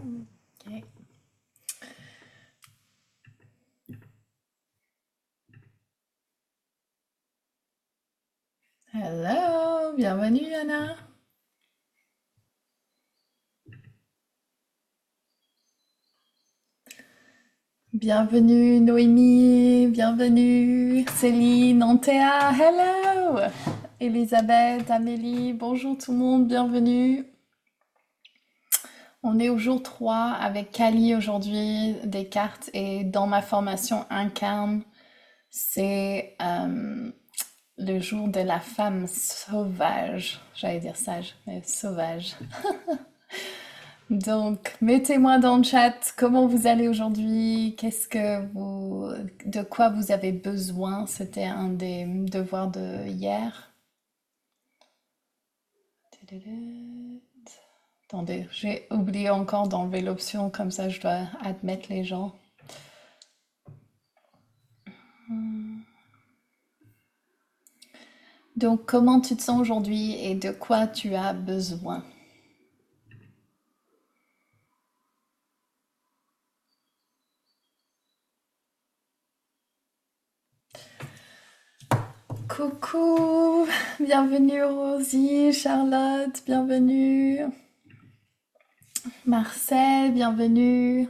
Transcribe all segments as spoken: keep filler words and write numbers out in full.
Ok. Hello, bienvenue Anna. Bienvenue Noémie, bienvenue Céline, Antea, hello. Elisabeth, Amélie, bonjour tout le monde, bienvenue. On est au jour trois avec Kali aujourd'hui, des cartes et dans ma formation Incarne, c'est euh, le jour de la femme sauvage. J'allais dire sage, mais sauvage. Donc, mettez-moi dans le chat comment vous allez aujourd'hui, qu'est-ce que vous, de quoi vous avez besoin. C'était un des devoirs de hier. Attendez, j'ai oublié encore d'enlever l'option, comme ça je dois admettre les gens. Donc, comment tu te sens aujourd'hui et de quoi tu as besoin? Coucou, bienvenue Rosie, Charlotte, bienvenue. Marcel, bienvenue.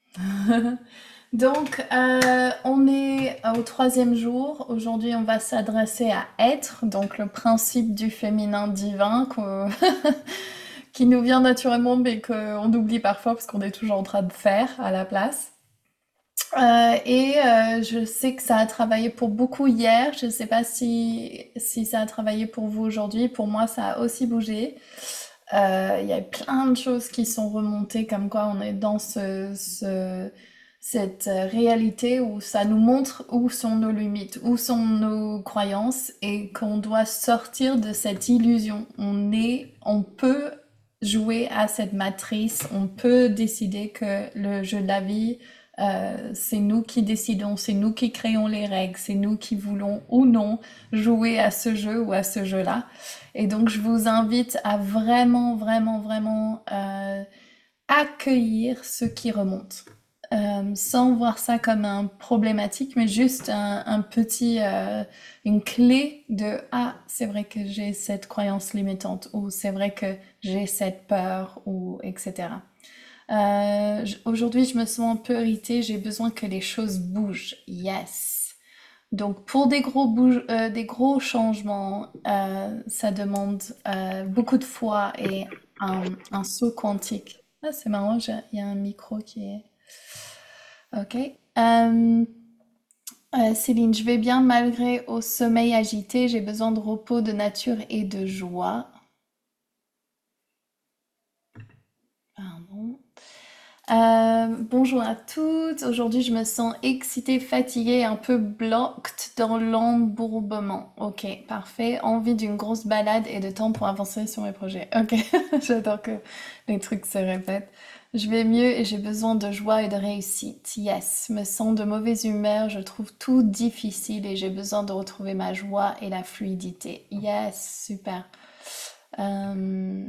Donc, euh, on est au troisième jour. Aujourd'hui, on va s'adresser à être, donc le principe du féminin divin qu'on- qui nous vient naturellement, mais qu'on oublie parfois parce qu'on est toujours en train de faire à la place. Euh, et euh, je sais que ça a travaillé pour beaucoup hier. Je ne sais pas si, si ça a travaillé pour vous aujourd'hui. Pour moi, ça a aussi bougé. Euh, Il y a plein de choses qui sont remontées, comme quoi on est dans ce, ce- cette réalité où ça nous montre où sont nos limites, où sont nos croyances et qu'on doit sortir de cette illusion. On est, on peut jouer à cette matrice, on peut décider que le jeu de la vie, euh, c'est nous qui décidons, c'est nous qui créons les règles, c'est nous qui voulons ou non jouer à ce jeu ou à ce jeu-là. Et donc, je vous invite à vraiment, vraiment, vraiment euh, accueillir ce qui remonte. Euh, sans voir ça comme un problématique, mais juste un, un petit, euh, une clé de ah, c'est vrai que j'ai cette croyance limitante, ou c'est vrai que j'ai cette peur, ou et cetera. Euh, j- aujourd'hui, je me sens un peu irritée, j'ai besoin que les choses bougent. Yes. Donc pour des gros, bouge- euh, des gros changements, euh, ça demande euh, beaucoup de foi et un, un saut quantique. Ah, c'est marrant, j'ai- il y a un micro qui est... Ok. Euh, euh, Céline, je vais bien malgré au sommeil agité, j'ai besoin de repos, de nature et de joie. Pardon. Euh, bonjour à toutes. Aujourd'hui, je me sens excitée, fatiguée, un peu blocked dans l'embourbement. Ok, parfait. Envie d'une grosse balade et de temps pour avancer sur mes projets. Ok, j'adore que les trucs se répètent. Je vais mieux et j'ai besoin de joie et de réussite. Yes, me sens de mauvaise humeur, je trouve tout difficile et j'ai besoin de retrouver ma joie et la fluidité. Yes, super. Euh,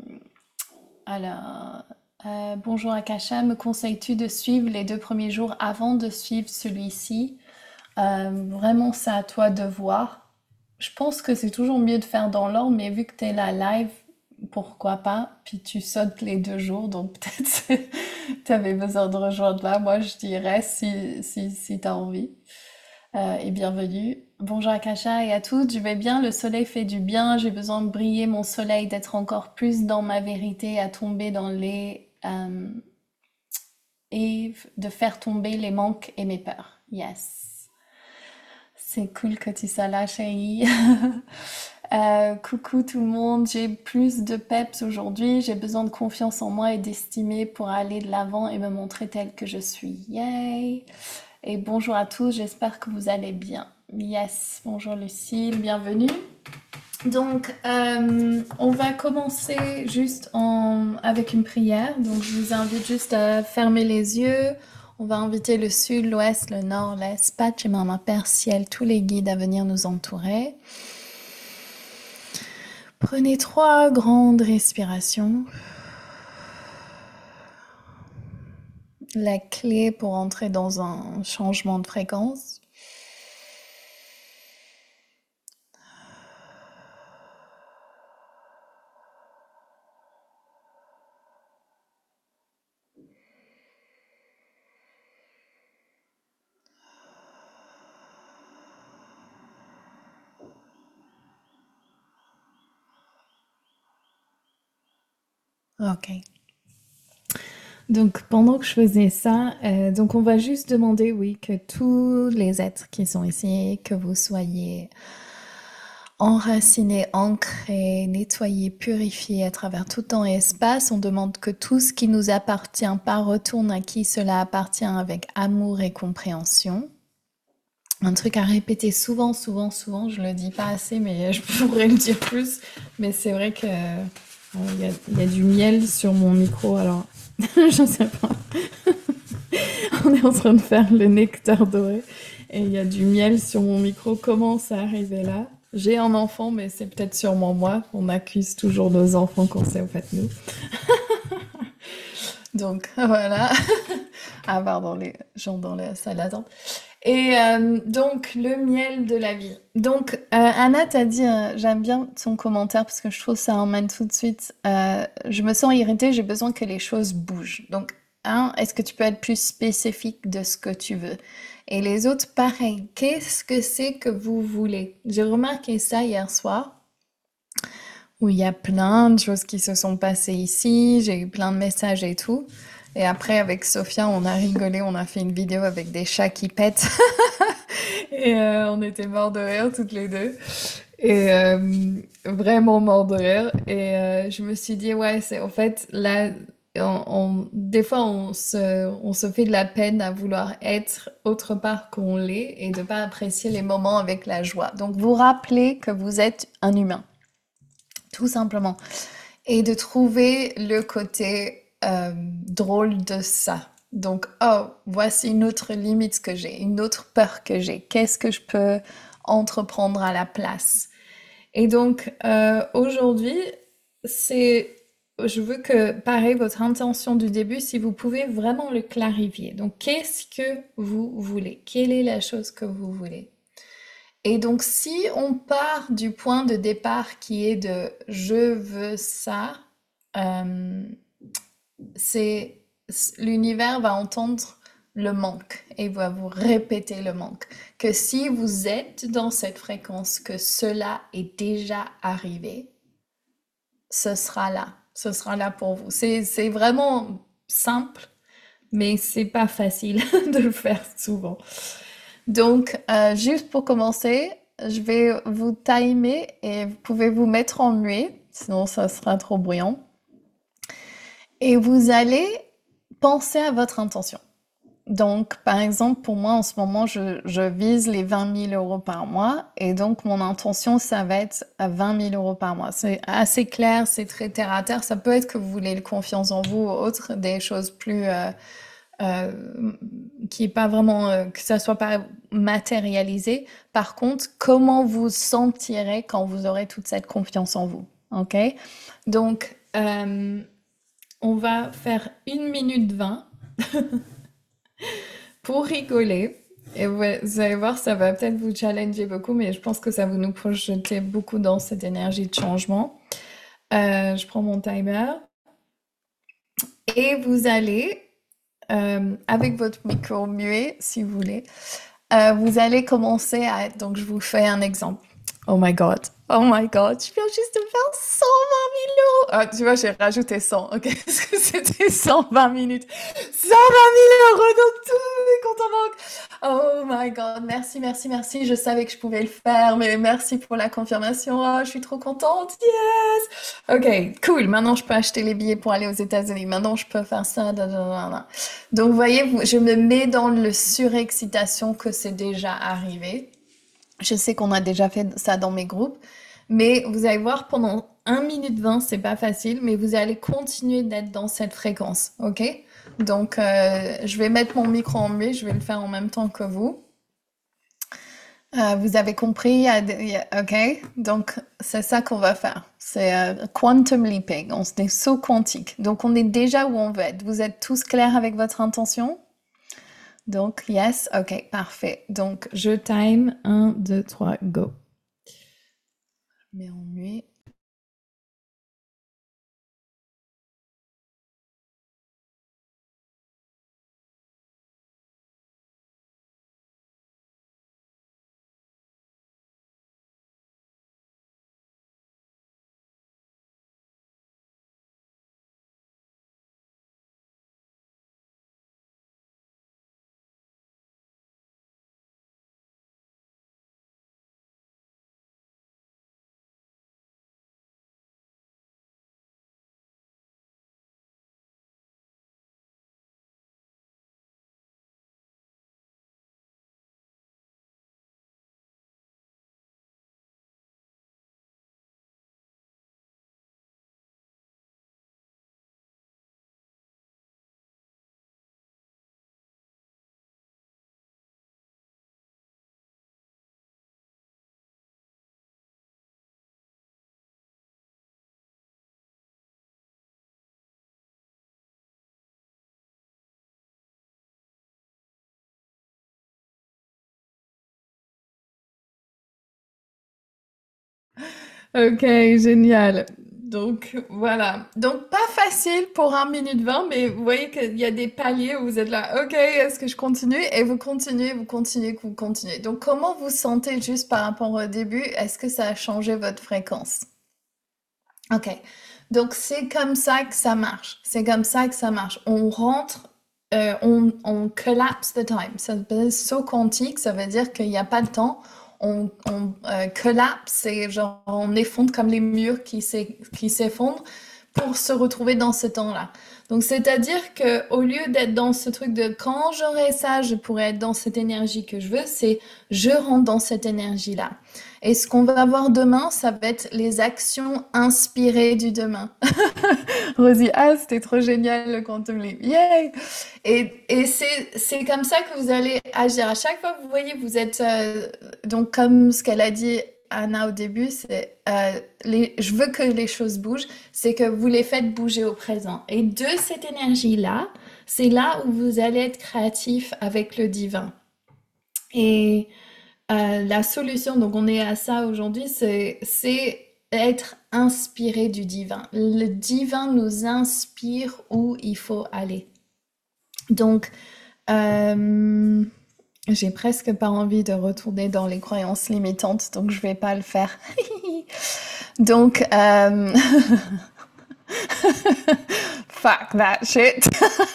alors, euh, bonjour Akasha, me conseilles-tu de suivre les deux premiers jours avant de suivre celui-ci? Euh, vraiment, c'est à toi de voir. Je pense que c'est toujours mieux de faire dans l'ordre, mais vu que tu es là live, pourquoi pas? Puis tu sautes les deux jours, donc peut-être tu avais besoin de rejoindre là. Moi, je dirais si, si, si tu as envie. Euh, et bienvenue. Bonjour Akasha et à toutes, je vais bien, le soleil fait du bien, j'ai besoin de briller mon soleil, d'être encore plus dans ma vérité, à tomber dans les... euh, et de faire tomber les manques et mes peurs. Yes. C'est cool que tu sois là, chérie. Euh, coucou tout le monde, j'ai plus de peps aujourd'hui, j'ai besoin de confiance en moi et d'estimer pour aller de l'avant et me montrer telle que je suis. Yay! Et bonjour à tous, j'espère que vous allez bien. Yes, bonjour Lucille, bienvenue. Donc, euh, on va commencer juste en, avec une prière. Donc, je vous invite juste à fermer les yeux. On va inviter le sud, l'ouest, le nord, l'est, Pachamama, Père Ciel, tous les guides à venir nous entourer. Prenez trois grandes respirations. la clé pour entrer dans un changement de fréquence. Ok. Donc pendant que je faisais ça, euh, donc on va juste demander, oui, que tous les êtres qui sont ici, que vous soyez enracinés, ancrés, nettoyés, purifiés à travers tout temps et espace. On demande que tout ce qui nous appartient pas retourne à qui cela appartient avec amour et compréhension. Un truc à répéter souvent, souvent, souvent, je le dis pas assez, mais je pourrais le dire plus. Mais c'est vrai que euh, il y a, il y a du miel sur mon micro, alors je sais pas. On est en train de faire le nectar doré et il y a du miel sur mon micro. Comment ça arrivé là? J'ai un enfant, mais c'est peut-être sûrement moi. On accuse toujours nos enfants quand c'est au fait nous. Donc voilà. À part dans les gens dans la salle d'attente. Et euh, donc, le miel de la vie. Donc, euh, Anna t'a dit, euh, j'aime bien ton commentaire parce que je trouve que ça emmène tout de suite. Euh, je me sens irritée, j'ai besoin que les choses bougent. Donc, hein, est-ce que tu peux être plus spécifique de ce que tu veux? Et les autres, pareil. Qu'est-ce que c'est que vous voulez? J'ai remarqué ça hier soir, où il y a plein de choses qui se sont passées ici. J'ai eu plein de messages et tout. Et après, avec Sophia, on a rigolé, on a fait une vidéo avec des chats qui pètent. Et euh, on était morts de rire toutes les deux. Et euh, vraiment morts de rire. Et euh, je me suis dit, ouais, c'est en fait, là, on, on- des fois, on se, on se fait de la peine à vouloir être autre part qu'on l'est et de pas apprécier les moments avec la joie. Donc, vous rappelez que vous êtes un humain, tout simplement. Et de trouver le côté euh, drôle de ça. Donc, oh, voici une autre limite que j'ai, une autre peur que j'ai. Qu'est-ce que je peux entreprendre à la place? Et donc, euh, aujourd'hui, c'est, je veux que, pareil, votre intention du début, si vous pouvez vraiment le clarifier. Donc, qu'est-ce que vous voulez? Quelle est la chose que vous voulez? Et donc, si on part du point de départ qui est de je veux ça, euh, c'est l'univers va entendre le manque et va vous répéter le manque. Que si vous êtes dans cette fréquence, que cela est déjà arrivé, ce sera là. Ce sera là pour vous. C'est, c'est vraiment simple, mais c'est pas facile de le faire souvent. Donc, euh, juste pour commencer, je vais vous timer et vous pouvez vous mettre en muet, sinon ça sera trop bruyant. Et vous allez penser à votre intention. Donc, par exemple, pour moi, en ce moment, je, je vise les vingt mille euros par mois. Et donc, mon intention, ça va être à vingt mille euros par mois. C'est assez clair, c'est très terre à terre. Ça peut être que vous voulez le confiance en vous ou autre, des choses plus... Euh, euh, qui est pas vraiment... euh, que ça soit pas matérialisé. Par contre, comment vous sentirez quand vous aurez toute cette confiance en vous. OK? Donc... Euh, on va faire une minute vingt pour rigoler. Et vous vous allez voir, ça va peut-être vous challenger beaucoup, mais je pense que ça va nous projeter beaucoup dans cette énergie de changement. Euh, je prends mon timer. Et vous allez, euh, avec votre micro muet, si vous voulez, euh, vous allez commencer à... Donc, je vous fais un exemple. Oh my God. Oh my God. Je viens juste de faire cent vingt mille euros. Ah, tu vois, j'ai rajouté cent. OK. Parce que c'était cent vingt minutes. cent vingt mille euros dans tous mes comptes en banque. Oh my God. Merci, merci, merci. Je savais que je pouvais le faire, mais merci pour la confirmation. Oh, je suis trop contente. Yes. OK. Cool. Maintenant, je peux acheter les billets pour aller aux États-Unis. Maintenant, je peux faire ça. Donc, vous voyez, je me mets dans le surexcitation que c'est déjà arrivé. Je sais qu'on a déjà fait ça dans mes groupes, mais vous allez voir, pendant un minute vingt, c'est pas facile, mais vous allez continuer d'être dans cette fréquence, ok? Donc, euh, je vais mettre mon micro en muet, je vais le faire en même temps que vous. Euh, vous avez compris? il y a des- il y a- OK? Donc, c'est ça qu'on va faire. C'est euh, quantum leaping. On est saut quantique. Donc, on est déjà où on veut être. Vous êtes tous clairs avec votre intention? Donc, yes. OK, parfait. Donc, je time. Un, deux, trois, go. Mais en muet. Ok, génial. Donc voilà. Donc pas facile pour un minute vingt, mais vous voyez qu'il y a des paliers où vous êtes là. Ok, est-ce que je continue? Et vous continuez, vous continuez, vous continuez. Donc comment vous sentez juste par rapport au début? Est-ce que ça a changé votre fréquence? Ok. Donc c'est comme ça que ça marche. C'est comme ça que ça marche. On rentre, euh, on, on collapse the time. Ça s'appelle saut quantique, ça veut dire qu'il n'y a pas de temps. On, on euh, collapse, c'est genre on effondre comme les murs qui s'e- qui s'effondrent pour se retrouver dans ce temps-là. Donc c'est-à-dire que au lieu d'être dans ce truc de quand j'aurai ça, je pourrais être dans cette énergie que je veux, c'est je rentre dans cette énergie-là. Et ce qu'on va voir demain, ça va être les actions inspirées du demain. Rosie, ah, c'était trop génial le Quantum Leap. Yay! Et, et c'est, c'est comme ça que vous allez agir. À chaque fois que vous voyez, vous êtes, euh, donc comme ce qu'elle a dit Anna au début, c'est, euh, les, je veux que les choses bougent, c'est que vous les faites bouger au présent. Et de cette énergie-là, c'est là où vous allez être créatif avec le divin. Et euh, la solution, donc on est à ça aujourd'hui, c'est, c'est être inspiré du divin. Le divin nous inspire où il faut aller. Donc, euh, j'ai presque pas envie de retourner dans les croyances limitantes, donc je vais pas le faire. Donc, euh, fuck that shit.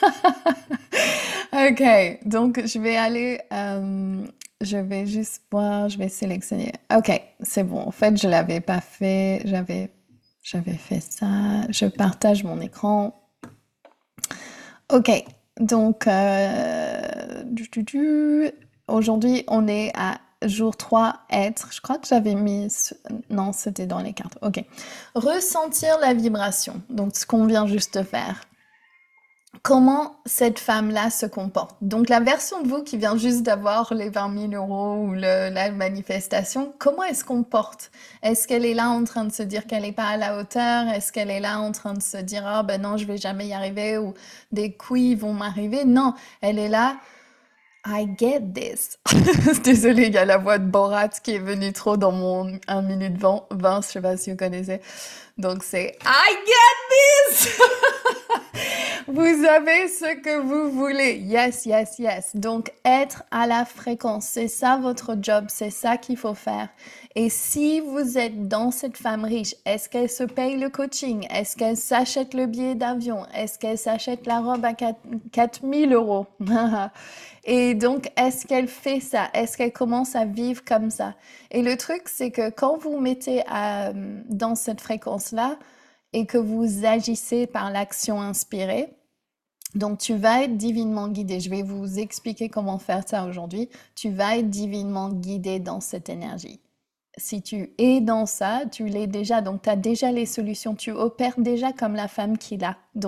Ok, donc je vais aller, euh, je vais juste voir, je vais sélectionner. Ok, c'est bon. En fait, je l'avais pas fait. J'avais, j'avais fait ça. Je partage mon écran. Ok, donc euh, du, du, du. Aujourd'hui, on est à jour trois, être. Je crois que j'avais mis... ce- Non, c'était dans les cartes. Ok. Ressentir la vibration. Donc, ce qu'on vient juste de faire. Comment cette femme-là se comporte. Donc la version de vous qui vient juste d'avoir les vingt mille euros ou le- la manifestation, comment elle se comporte? Est-ce qu'elle est là en train de se dire qu'elle n'est pas à la hauteur? Est-ce qu'elle est là en train de se dire ah ben non je vais jamais y arriver ou des couilles vont m'arriver? Non, elle est là. I get this. Désolée, il y a la voix de Borat qui est venue trop dans mon un minute vingt, vingt, je sais pas si vous connaissez. Donc c'est I get this. Vous avez ce que vous voulez. Yes, yes, yes. Donc, être à la fréquence, c'est ça votre job, c'est ça qu'il faut faire. Et si vous êtes dans cette femme riche, est-ce qu'elle se paye le coaching? Est-ce qu'elle s'achète le billet d'avion? Est-ce qu'elle s'achète la robe à quatre mille euros? Et donc, est-ce qu'elle fait ça? Est-ce qu'elle commence à vivre comme ça? Et le truc, c'est que quand vous mettez à, dans cette fréquence-là et que vous agissez par l'action inspirée, donc, tu vas être divinement guidé. Je vais vous expliquer comment faire ça aujourd'hui. Tu vas être divinement guidé dans cette énergie. Si tu es dans ça, tu l'es déjà. Donc, tu as déjà les solutions. Tu opères déjà comme la femme qui l'a. Donc,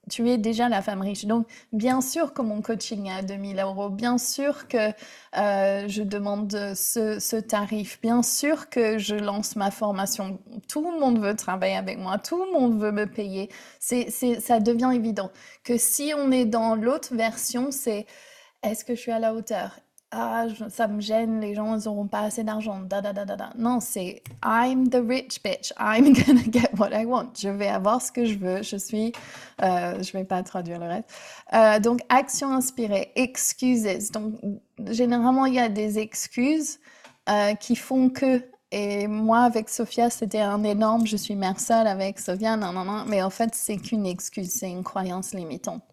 tu es déjà la femme riche. Donc, bien sûr que mon coaching est à deux mille euros, bien sûr que euh, je demande ce, ce tarif, bien sûr que je lance ma formation. Tout le monde veut travailler avec moi, tout le monde veut me payer. C'est, c'est, ça devient évident que si on est dans l'autre version, c'est est-ce que je suis à la hauteur? Ah, je- ça me gêne, les gens, ils auront pas assez d'argent. Da, da, da, da, da. Non, c'est I'm the rich bitch. I'm gonna get what I want. Je vais avoir ce que je veux. Je suis, euh, je vais pas traduire le reste. Euh, donc, action inspirée, excuses. Donc, généralement, il y a des excuses euh, qui font que. Et moi, avec Sophia, c'était un énorme. Je suis mère seule avec Sophia, non, non, non. Mais en fait, c'est qu'une excuse, c'est une croyance limitante.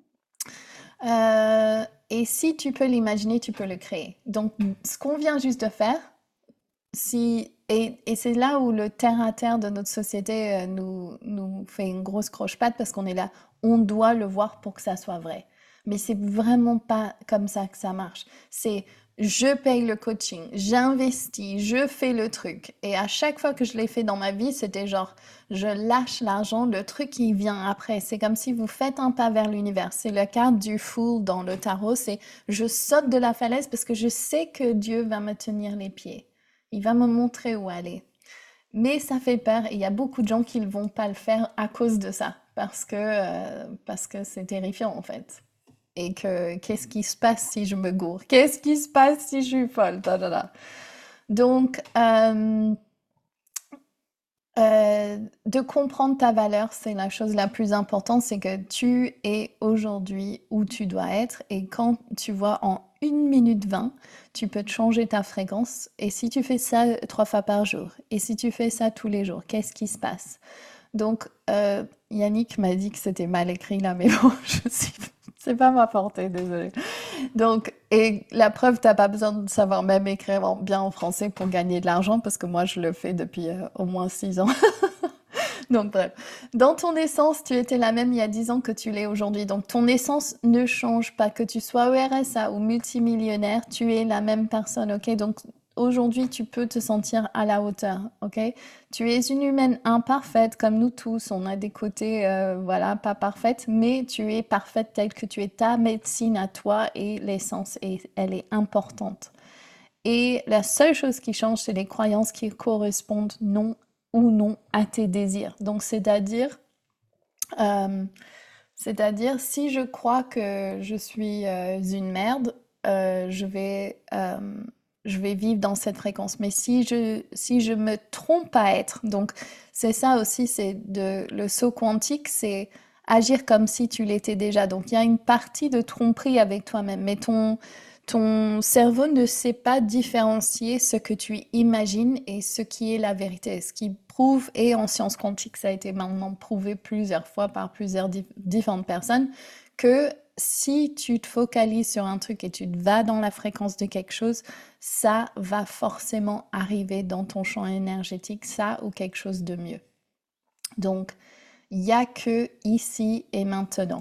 Euh, et si tu peux l'imaginer, tu peux le créer. Donc, ce qu'on vient juste de faire, si, et, et c'est là où le terre-à-terre de notre société euh, nous, nous fait une grosse croche-patte parce qu'on est là, on doit le voir pour que ça soit vrai. Mais c'est vraiment pas comme ça que ça marche. C'est je paye le coaching, j'investis, je fais le truc. Et à chaque fois que je l'ai fait dans ma vie, c'était genre, je lâche l'argent, le truc qui vient après. C'est comme si vous faites un pas vers l'univers. C'est la carte du fool dans le tarot, c'est je saute de la falaise parce que je sais que Dieu va me tenir les pieds. Il va me montrer où aller. Mais ça fait peur et il y a beaucoup de gens qui ne vont pas le faire à cause de ça. Parce que euh, parce que c'est terrifiant en fait. Et que qu'est-ce qui se passe si je me gourre? Qu'est-ce qui se passe si je suis folle? Da, da, da. Donc, euh, euh, de comprendre ta valeur, c'est la chose la plus importante, c'est que tu es aujourd'hui où tu dois être et quand tu vois en une minute vingt, tu peux te changer ta fréquence et si tu fais ça euh, trois fois par jour et si tu fais ça tous les jours, qu'est-ce qui se passe? Donc, euh, Yannick m'a dit que c'était mal écrit là, mais bon, je suis... c'est pas ma portée, désolée. Donc, et la preuve, t'as pas besoin de savoir même écrire en- bien en français pour gagner de l'argent, parce que moi, je le fais depuis euh, au moins six ans. Donc, bref. Dans ton essence, tu étais la même il y a dix ans que tu l'es aujourd'hui. Donc, ton essence ne change pas. Que tu sois au R S A ou multimillionnaire, tu es la même personne, ok? Donc, aujourd'hui, tu peux te sentir à la hauteur, ok? Tu es une humaine imparfaite, comme nous tous. On a des côtés, euh, voilà, pas parfaites, mais tu es parfaite telle que tu es. Ta médecine à toi et l'essence, et elle est importante. Et la seule chose qui change, c'est les croyances qui correspondent non ou non à tes désirs. Donc, c'est-à-dire, euh, c'est-à-dire, si je crois que je suis euh, une merde, euh, je vais, euh, je vais vivre dans cette fréquence. Mais si je, si je me trompe à être, donc c'est ça aussi, c'est de le saut quantique, c'est agir comme si tu l'étais déjà. Donc il y a une partie de tromperie avec toi-même, mais ton ton cerveau ne sait pas différencier ce que tu imagines et ce qui est la vérité. Ce qui prouve, et en sciences quantiques, ça a été maintenant prouvé plusieurs fois par plusieurs dif- différentes personnes, que si tu te focalises sur un truc et tu te vas dans la fréquence de quelque chose, ça va forcément arriver dans ton champ énergétique, ça ou quelque chose de mieux. Donc, il n'y a que ici et maintenant.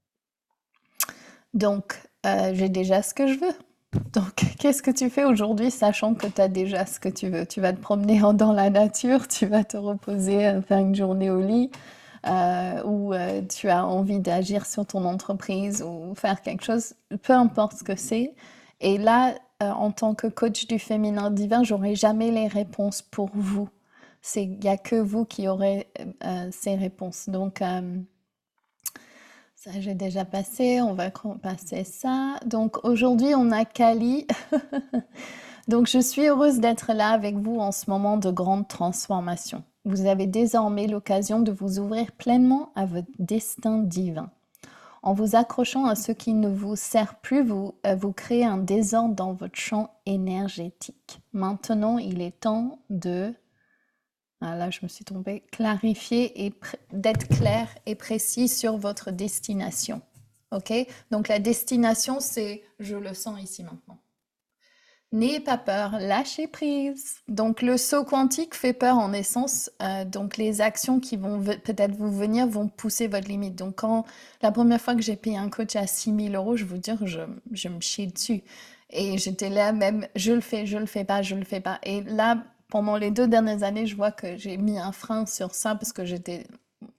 Donc, euh, j'ai déjà ce que je veux. Donc, qu'est-ce que tu fais aujourd'hui, sachant que tu as déjà ce que tu veux? Tu vas te promener en- dans la nature, tu vas te reposer, euh, faire une journée au lit, euh, ou euh, tu as envie d'agir sur ton entreprise ou faire quelque chose, peu importe ce que c'est. Et là, euh, en tant que coach du féminin divin, j'aurai jamais les réponses pour vous. C'est, il n'y a que vous qui aurez euh, ces réponses. Donc, euh, ça, j'ai déjà passé, on va passer ça. Donc aujourd'hui, on a Kali. Donc je suis heureuse d'être là avec vous en ce moment de grande transformation. Vous avez désormais l'occasion de vous ouvrir pleinement à votre destin divin. En vous accrochant à ce qui ne vous sert plus, vous, euh, vous créez un désordre dans votre champ énergétique. Maintenant, il est temps de... Ah, là, je me suis trompée. Clarifier et d'être clair et précis sur votre destination. Ok? Donc la destination, c'est je le sens ici maintenant. N'ayez pas peur, lâchez prise. Donc le saut quantique fait peur en essence. Euh, donc les actions qui vont peut-être vous venir vont pousser votre limite. Donc quand la première fois que j'ai payé un coach à six mille euros, je vous dire, je, je me chie dessus. Et j'étais là même, je le fais, je le fais pas, je le fais pas. Et là, pendant les deux dernières années, je vois que j'ai mis un frein sur ça parce que j'étais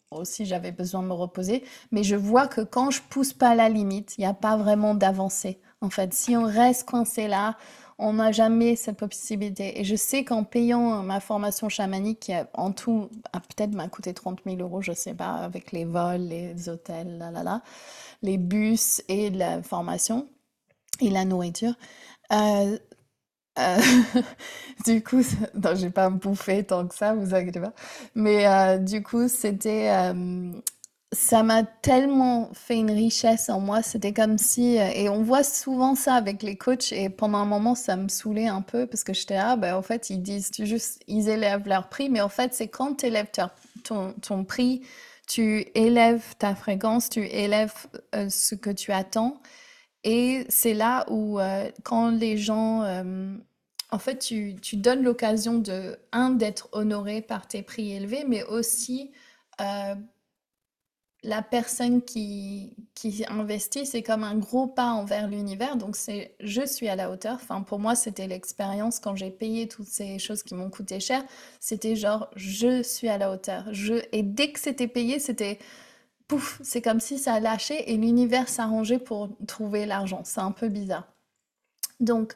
aussi j'avais besoin de me reposer. Mais je vois que quand je pousse pas la limite, il n'y a pas vraiment d'avancée. En fait, si on reste coincé là, on n'a jamais cette possibilité. Et je sais qu'en payant ma formation chamanique, qui a- en tout, a peut-être m'a coûté trente mille euros, je sais pas, avec les vols, les hôtels, là, là, là, les bus et la formation et la nourriture. Euh, euh, du coup, ça- non, j'ai pas bouffé tant que ça, vous inquiétez pas. Mais euh, du coup, c'était, euh, ça m'a tellement fait une richesse en moi. C'était comme si, euh, et on voit souvent ça avec les coachs. Et pendant un moment, ça me saoulait un peu parce que j'étais ah ben en fait ils disent tu juste ils élèvent leur prix, mais en fait c'est quand tu élèves ton ton prix, tu élèves ta fréquence, tu élèves euh, ce que tu attends. Et c'est là où, euh, quand les gens, euh, en fait, tu, tu donnes l'occasion de, un, d'être honoré par tes prix élevés, mais aussi euh, la personne qui, qui investit, c'est comme un gros pas envers l'univers. Donc, c'est je suis à la hauteur. Enfin, pour moi, c'était l'expérience quand j'ai payé toutes ces choses qui m'ont coûté cher. C'était genre, je suis à la hauteur. Je... Et dès que c'était payé, c'était pouf, c'est comme si ça lâchait et l'univers s'arrangeait pour trouver l'argent. C'est un peu bizarre. Donc,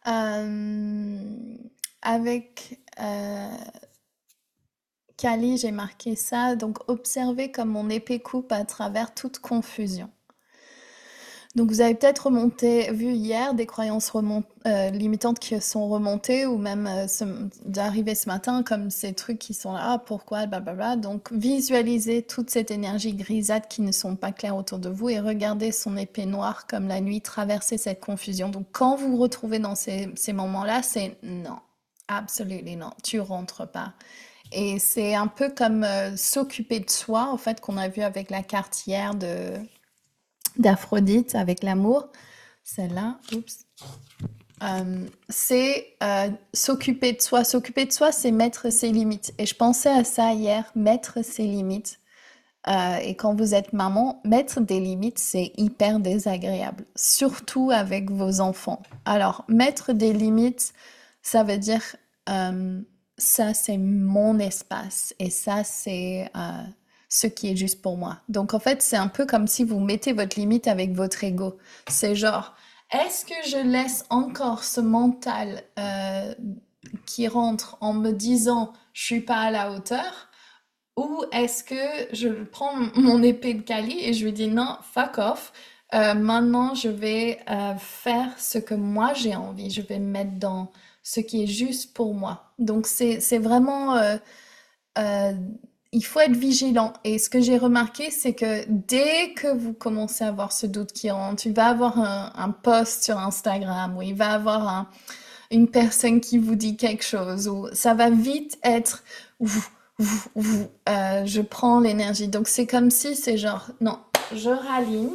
euh, avec euh, Kali, j'ai marqué ça. Donc, observez comme mon épée coupe à travers toute confusion. Donc, vous avez peut-être remonté, vu hier des croyances remont- euh, limitantes qui sont remontées ou même euh, ce- d'arriver ce matin comme ces trucs qui sont là, ah, pourquoi, blablabla. Donc, visualisez toute cette énergie grisâtre qui ne sont pas claires autour de vous et regardez son épée noire comme la nuit traverser cette confusion. Donc, quand vous vous retrouvez dans ces, ces moments-là, c'est non, absolument non, tu rentres pas. Et c'est un peu comme euh, s'occuper de soi, en fait, qu'on a vu avec la carte hier de d'Aphrodite avec l'amour. Celle-là, oups. Euh, c'est euh, s'occuper de soi. S'occuper de soi, c'est mettre ses limites. Et je pensais à ça hier, mettre ses limites. Euh, et quand vous êtes maman, mettre des limites, c'est hyper désagréable, surtout avec vos enfants. Alors, mettre des limites, ça veut dire, euh, ça c'est mon espace et ça c'est euh, ce qui est juste pour moi. Donc en fait, c'est un peu comme si vous mettez votre limite avec votre ego. C'est genre, est-ce que je laisse encore ce mental euh, qui rentre en me disant je suis pas à la hauteur? Ou est-ce que je prends mon épée de Kali et je lui dis non, fuck off. Euh, maintenant, je vais euh, faire ce que moi j'ai envie. Je vais me mettre dans ce qui est juste pour moi. Donc, c'est, c'est vraiment... euh, euh, il faut être vigilant. Et ce que j'ai remarqué, c'est que dès que vous commencez à avoir ce doute qui rentre, il va avoir un, un post sur Instagram ou il va avoir un, une personne qui vous dit quelque chose, ou ça va vite être vous, vous, vous. Euh, je prends l'énergie. Donc c'est comme si c'est genre, non, je raligne,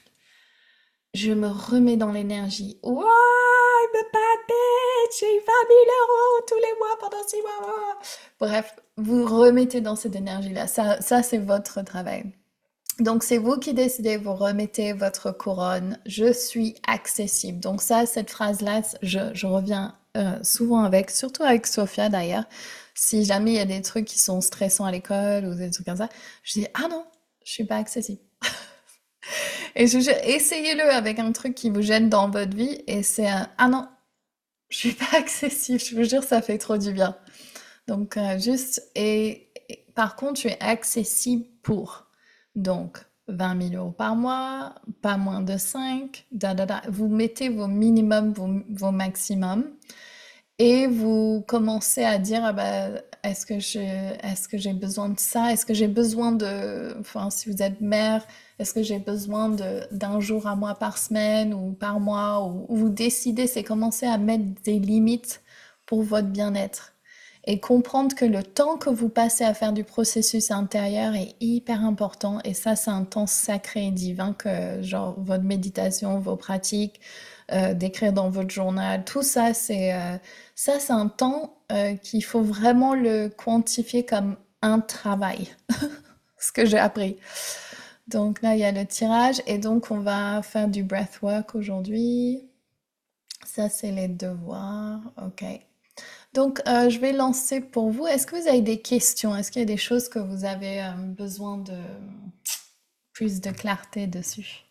je me remets dans l'énergie. Wow, I'm a bad bitch, j'ai vingt mille euros tous les mois pendant six mois. Bref, vous remettez dans cette énergie-là. Ça, ça c'est votre travail. Donc, c'est vous qui décidez, vous remettez votre couronne. Je suis accessible. Donc ça, cette phrase-là, je, je reviens euh, souvent avec, surtout avec Sophia d'ailleurs. Si jamais il y a des trucs qui sont stressants à l'école ou des trucs comme ça, je dis, ah non, je suis pas accessible. Et je, je- essayez-le avec un truc qui vous gêne dans votre vie et c'est un, ah non, je suis pas accessible. Je vous jure, ça fait trop du bien. Donc, euh, juste, et, et par contre, tu es accessible pour, donc, vingt mille euros par mois, pas moins de cinq, da, da, da. Vous mettez vos minimums, vos, vos maximums, et vous commencez à dire, ah bah, est-ce que je, est-ce que j'ai besoin de ça? Est-ce que j'ai besoin de, enfin, si vous êtes mère, est-ce que j'ai besoin de, d'un jour à moi par semaine ou par mois? Ou, ou vous décidez, c'est commencer à mettre des limites pour votre bien-être. Et comprendre que le temps que vous passez à faire du processus intérieur est hyper important. Et ça, c'est un temps sacré et divin que, genre, votre méditation, vos pratiques, euh, d'écrire dans votre journal, tout ça, c'est euh, ça, c'est un temps euh, qu'il faut vraiment le quantifier comme un travail, ce que j'ai appris. Donc là, il y a le tirage et donc on va faire du breathwork aujourd'hui. Ça, c'est les devoirs. Ok. Donc, euh, je vais lancer pour vous. Est-ce que vous avez des questions? Est-ce qu'il y a des choses que vous avez euh, besoin de plus de clarté dessus?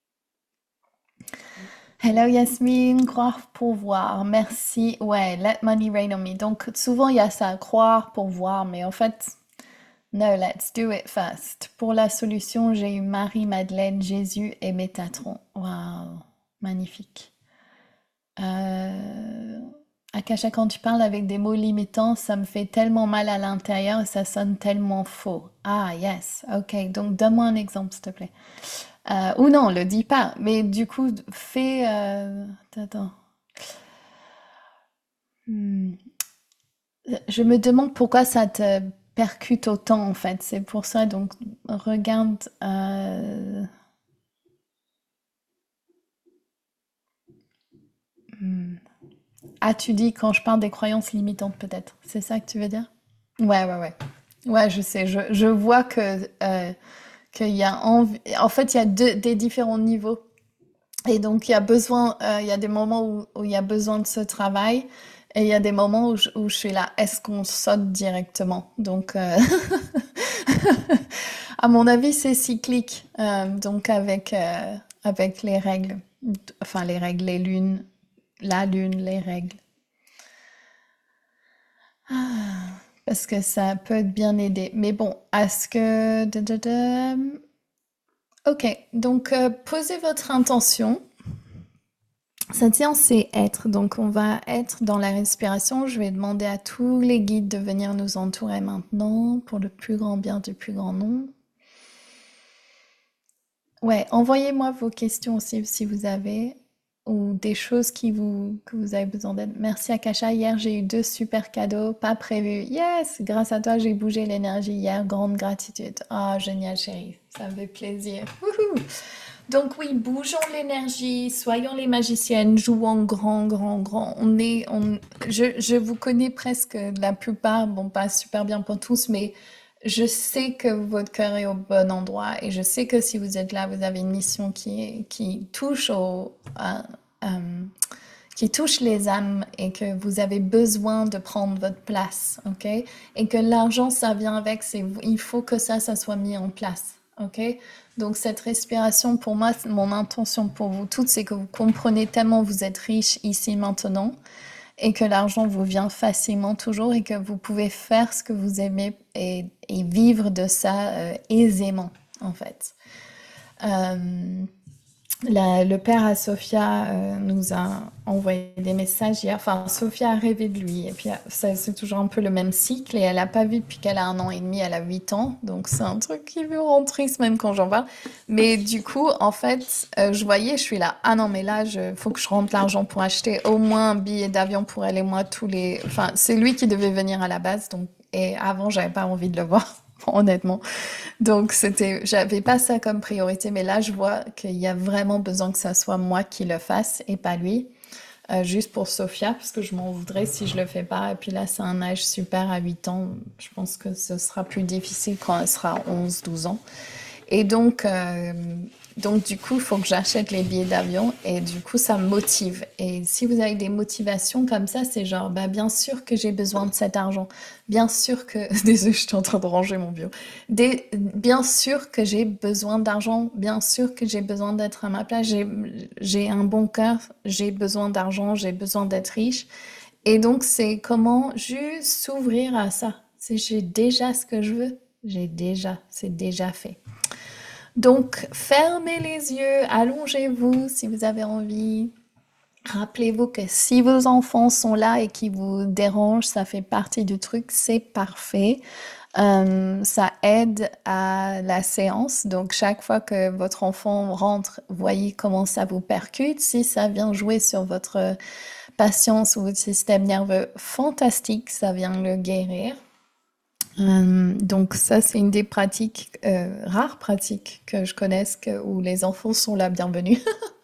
Hello Yasmine, croire pour voir. Merci. Ouais, let money rain on me. Donc, souvent il y a ça, croire pour voir, mais en fait, no, let's do it first. Pour la solution, j'ai eu Marie, Madeleine, Jésus et Métatron. Waouh, magnifique. Euh... Akasha, quand tu parles avec des mots limitants, ça me fait tellement mal à l'intérieur et ça sonne tellement faux. Ah, yes, ok. Donc, donne-moi un exemple, s'il te plaît. Euh, ou non, le dis pas. Mais du coup, fais... euh, Attends. Hmm. Je me demande pourquoi ça te percute autant, en fait. C'est pour ça, donc, regarde... euh, hmm. Ah, tu dis quand je parle des croyances limitantes, peut-être. C'est ça que tu veux dire? Ouais, ouais, ouais. Ouais, je sais. Je, je vois que euh, qu'il y a envie... En fait, il y a deux, des différents niveaux. Et donc, il y a besoin, euh, il y a des moments où, où il y a besoin de ce travail, et il y a des moments où je, où je suis là, est-ce qu'on saute directement? Donc, euh, à mon avis, c'est cyclique. Euh, donc, avec, euh, avec les règles, enfin, les règles, les lunes, la lune, les règles. Ah, parce que ça peut bien aider. Mais bon, est-ce que... da, da, da. Ok, donc euh, posez votre intention. Cette séance, c'est être. Donc, on va être dans la respiration. Je vais demander à tous les guides de venir nous entourer maintenant pour le plus grand bien du plus grand nombre. Ouais, envoyez-moi vos questions aussi si vous avez ou des choses qui vous, que vous avez besoin d'aide. Merci Akasha. Hier, j'ai eu deux super cadeaux, pas prévus. Yes, grâce à toi, j'ai bougé l'énergie hier. Grande gratitude. Ah, génial, chérie. Ça me fait plaisir. Wouhou. Donc oui, bougeons l'énergie, soyons les magiciennes, jouons grand, grand, grand. On est, on, je, je vous connais presque la plupart, bon pas super bien pour tous, mais je sais que votre cœur est au bon endroit et je sais que si vous êtes là, vous avez une mission qui, qui touche au, à- à- qui touche les âmes et que vous avez besoin de prendre votre place, ok? Et que l'argent, ça vient avec, c'est, il faut que ça, ça soit mis en place, ok? Donc cette respiration, pour moi, mon intention pour vous toutes, c'est que vous comprenez tellement vous êtes riche ici maintenant et que l'argent vous vient facilement toujours et que vous pouvez faire ce que vous aimez et, et vivre de ça euh, aisément, en fait. Euh, la- le père à Sophia euh, nous a envoyé des messages hier. Enfin, Sophia a rêvé de lui. Et puis, euh, ça, c'est toujours un peu le même cycle. Et elle n'a pas vu depuis qu'elle a un an et demi. Elle a huit ans. Donc, c'est un truc qui me rend triste même quand j'en parle. Mais du coup, en fait, euh, je voyais, je suis là. Ah non, mais là, il faut que je rentre l'argent pour acheter au moins un billet d'avion pour elle et moi tous les... Enfin, c'est lui qui devait venir à la base. Donc, et avant, j'avais pas envie de le voir, honnêtement. Donc c'était, j'avais pas ça comme priorité, mais là je vois qu'il y a vraiment besoin que ça soit moi qui le fasse et pas lui. Euh, juste pour Sophia, parce que je m'en voudrais si je le fais pas. Et puis là, c'est un âge super à huit ans. Je pense que ce sera plus difficile quand elle sera onze, douze ans. Et donc, euh, donc du coup, il faut que j'achète les billets d'avion et du coup, ça me motive. Et si vous avez des motivations comme ça, c'est genre, bah, bien sûr que j'ai besoin de cet argent. Bien sûr que... Désolée, je suis en train de ranger mon bio. Des... Bien sûr que j'ai besoin d'argent. Bien sûr que j'ai besoin d'être à ma place. J'ai, j'ai un bon cœur. J'ai besoin d'argent. J'ai besoin d'être riche. Et donc, c'est comment juste s'ouvrir à ça. C'est j'ai déjà ce que je veux. J'ai déjà. C'est déjà fait. Donc, fermez les yeux, allongez-vous si vous avez envie. Rappelez-vous que si vos enfants sont là et qui vous dérangent, ça fait partie du truc, c'est parfait. Euh, ça aide à la séance. Donc, chaque fois que votre enfant rentre, voyez comment ça vous percute. Si ça vient jouer sur votre patience ou votre système nerveux, fantastique, ça vient le guérir. Euh, donc ça, c'est une des pratiques, euh, rares pratiques que je connaisse que, où les enfants sont la bienvenue.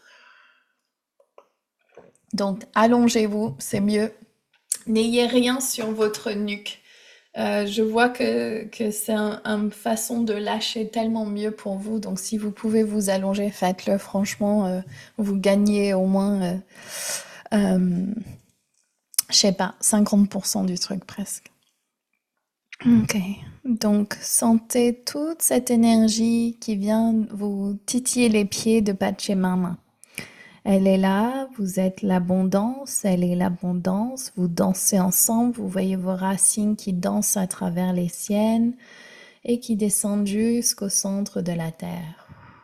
Donc allongez-vous, c'est mieux. N'ayez rien sur votre nuque. Euh, je vois que, que c'est un- une façon de lâcher tellement mieux pour vous. Donc si vous pouvez vous allonger, faites-le. Franchement, euh, vous gagnez au moins... euh, euh, Je sais pas, cinquante pour cent du truc presque. Ok, donc sentez toute cette énergie qui vient vous titiller les pieds de Pachamama. Elle est là, vous êtes l'abondance, elle est l'abondance, vous dansez ensemble, vous voyez vos racines qui dansent à travers les siennes et qui descendent jusqu'au centre de la terre.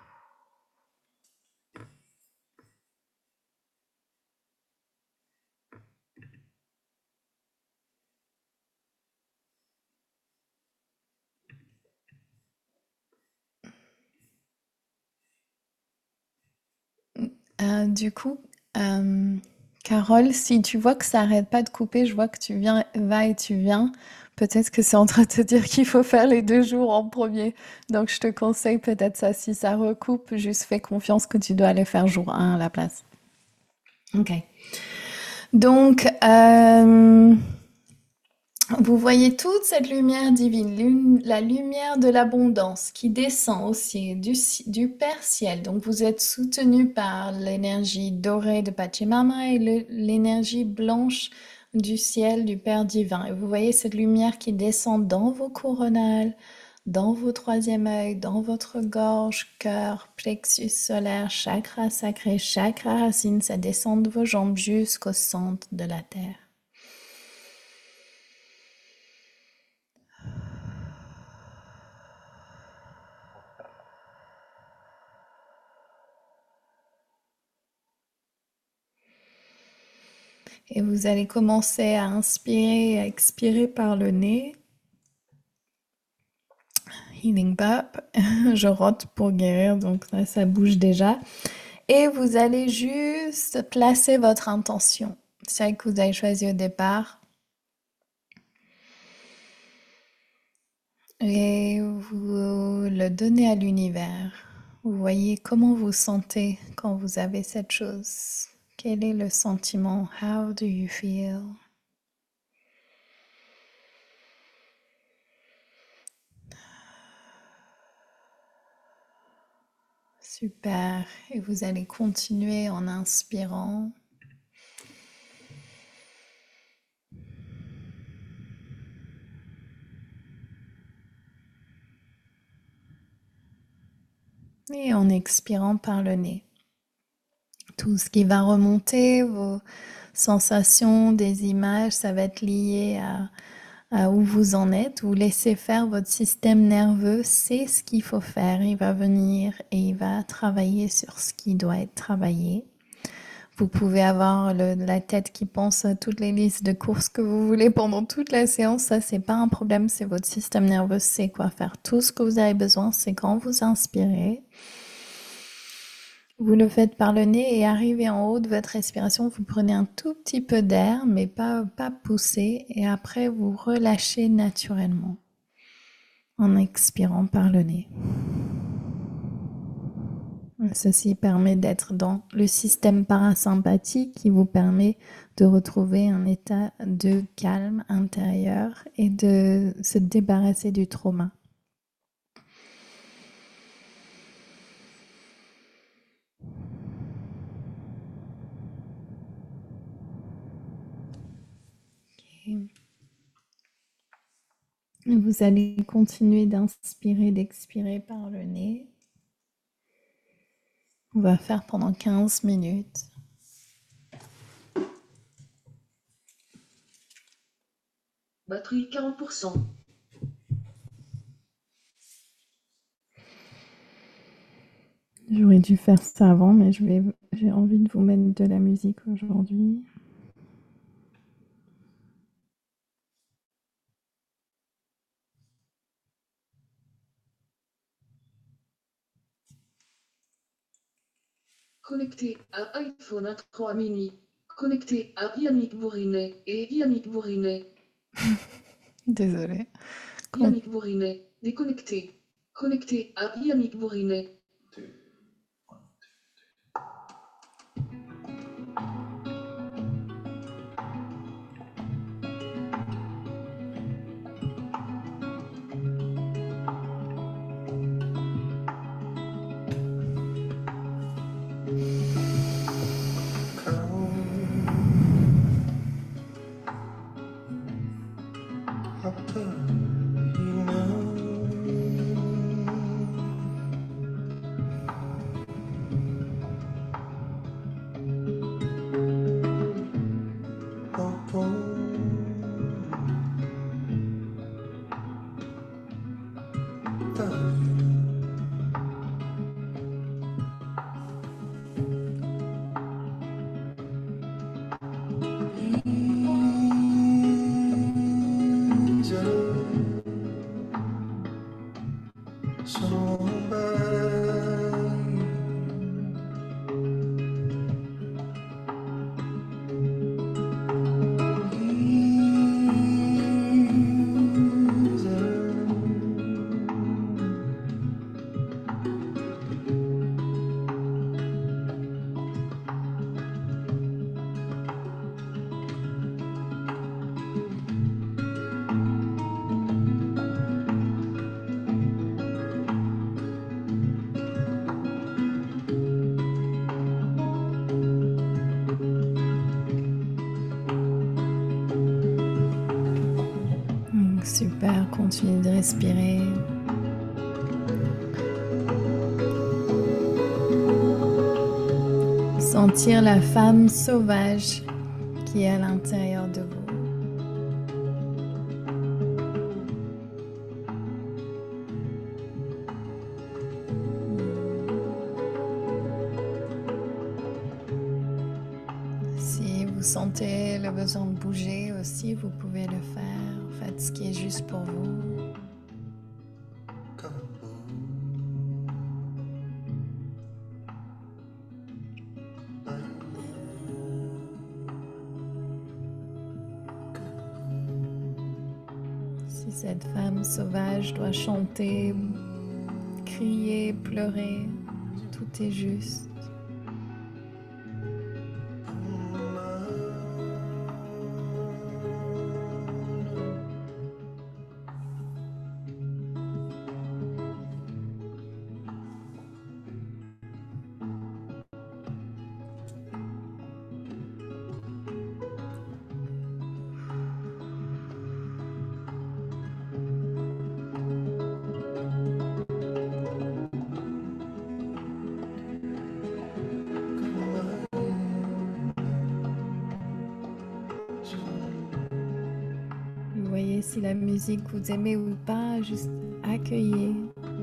Euh, du coup, euh, Carole, si tu vois que ça arrête pas de couper, je vois que tu viens, vas et tu viens. Peut-être que c'est en train de te dire qu'il faut faire les deux jours en premier. Donc, je te conseille peut-être ça. Si ça recoupe, juste fais confiance que tu dois aller faire jour un à la place. Ok. Donc, euh, vous voyez toute cette lumière divine, lum- la lumière de l'abondance qui descend aussi du, ci- du Père Ciel. Donc vous êtes soutenu par l'énergie dorée de Pachamama et le- l'énergie blanche du ciel du Père divin. Et vous voyez cette lumière qui descend dans vos coronales, dans vos troisième œil, dans votre gorge, cœur, plexus solaire, chakra sacré, chakra racine. Ça descend de vos jambes jusqu'au centre de la terre. Et vous allez commencer à inspirer et à expirer par le nez. Healing Pap. Je rote pour guérir, donc là, ça bouge déjà. Et vous allez juste placer votre intention, celle que vous avez choisie au départ. Et vous le donnez à l'univers. Vous voyez comment vous sentez quand vous avez cette chose. Quel est le sentiment? How do you feel? Super. Et vous allez continuer en inspirant. Et en expirant par le nez. Tout ce qui va remonter, vos sensations, des images, ça va être lié à, à où vous en êtes. Vous laissez faire, votre système nerveux, c'est ce qu'il faut faire. Il va venir et il va travailler sur ce qui doit être travaillé. Vous pouvez avoir le, la tête qui pense à toutes les listes de courses que vous voulez pendant toute la séance. Ça, c'est pas un problème. C'est votre système nerveux sait quoi faire. Tout ce que vous avez besoin, c'est quand vous inspirez. Vous le faites par le nez et arrivez en haut de votre respiration. Vous prenez un tout petit peu d'air, mais pas, pas poussé. Et après, vous relâchez naturellement en expirant par le nez. Ceci permet d'être dans le système parasympathique qui vous permet de retrouver un état de calme intérieur et de se débarrasser du trauma. Okay. Vous allez continuer d'inspirer, d'expirer par le nez. On va faire pendant quinze minutes. Batterie quarante pour cent. J'aurais dû faire ça avant, mais je vais, j'ai envie de vous mettre de la musique aujourd'hui. Connecté à iPhone trois mini. Connecté à Yannick Bourinet et Yannick Bourinet. Désolée. Yannick Bourinet, déconnecté. Connecté à Yannick Bourinet. Super, continuez de respirer. Sentir la femme sauvage qui est à l'intérieur de vous. Si vous sentez le besoin de bouger aussi, vous pouvez le faire. Faites ce qui est juste pour vous. Si cette femme sauvage doit chanter, crier, pleurer, tout est juste. Vous voyez si la musique vous aimez ou pas, juste accueillez.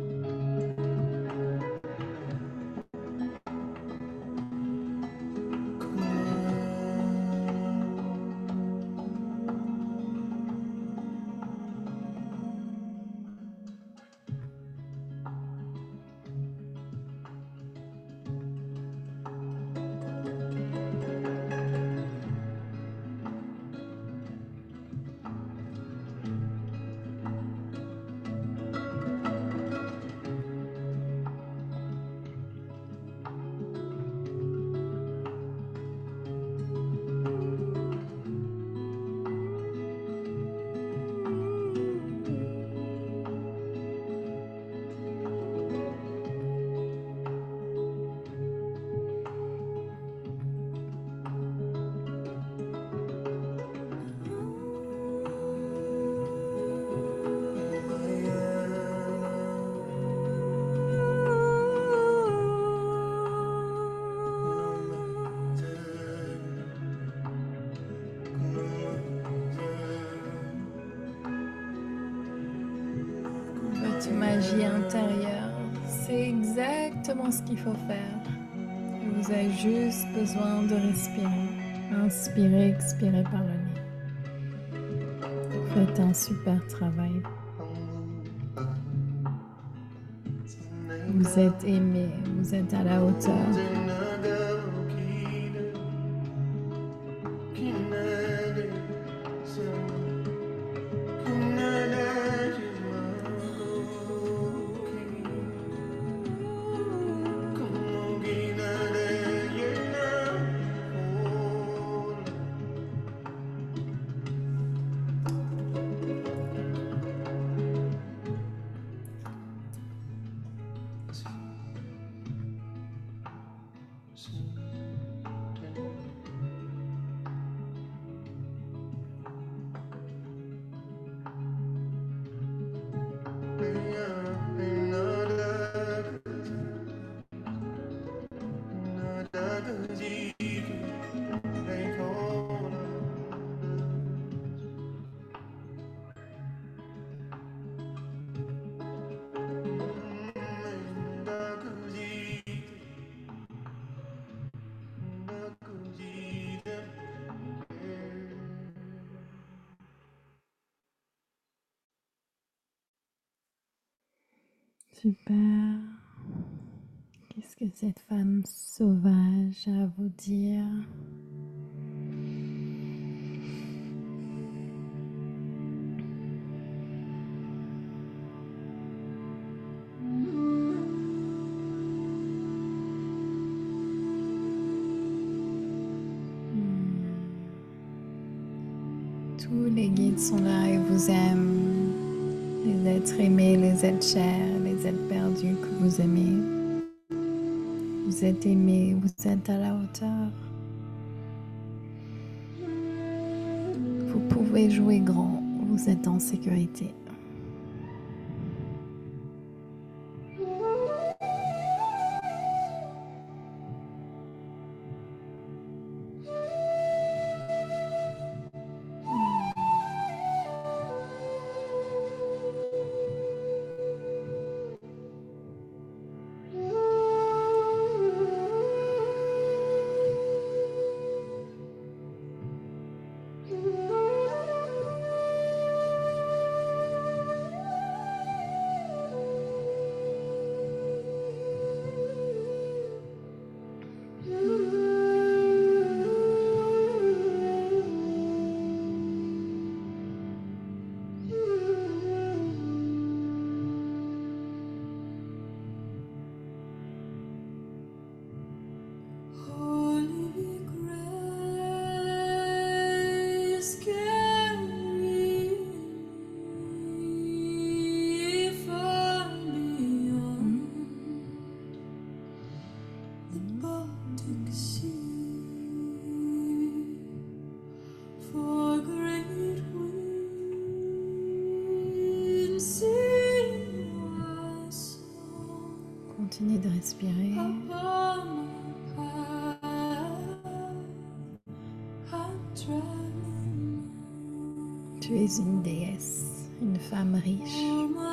Votre magie intérieure, c'est exactement ce qu'il faut faire. Vous avez juste besoin de respirer. Inspirez, expirez par le nez. Faites un super travail. Vous êtes aimé, vous êtes à la hauteur. Super. Qu'est-ce que cette femme sauvage a à vous dire? Tous les guides sont là et vous aiment. Les êtres aimés, les êtres chers, les êtres perdus que vous aimez. Vous êtes aimés, vous êtes à la hauteur. Vous pouvez jouer grand, Vous êtes en sécurité. Continuez de respirer. Tu es une déesse, une femme riche.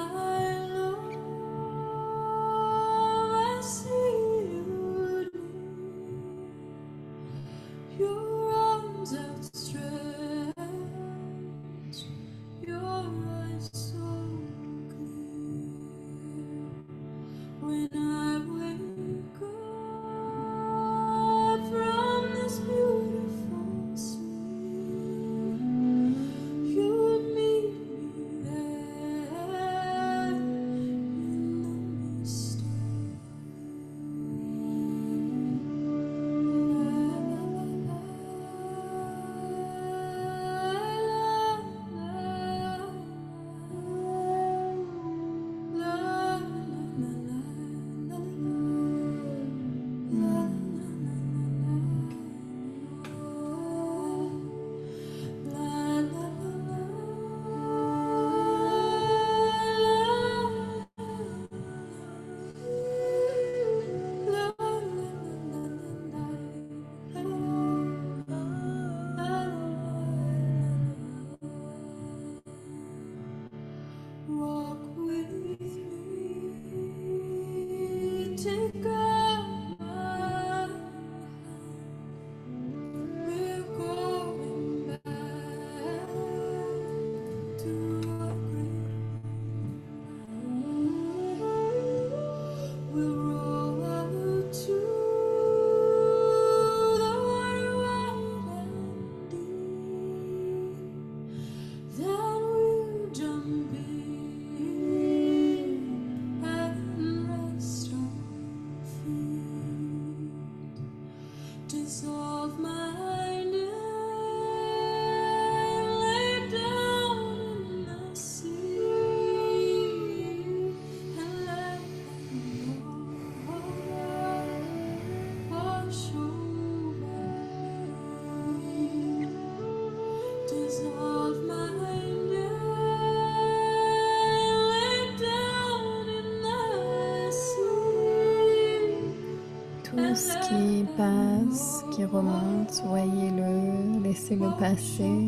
Tout ce qui passe, qui remonte, voyez-le, laissez-le passer.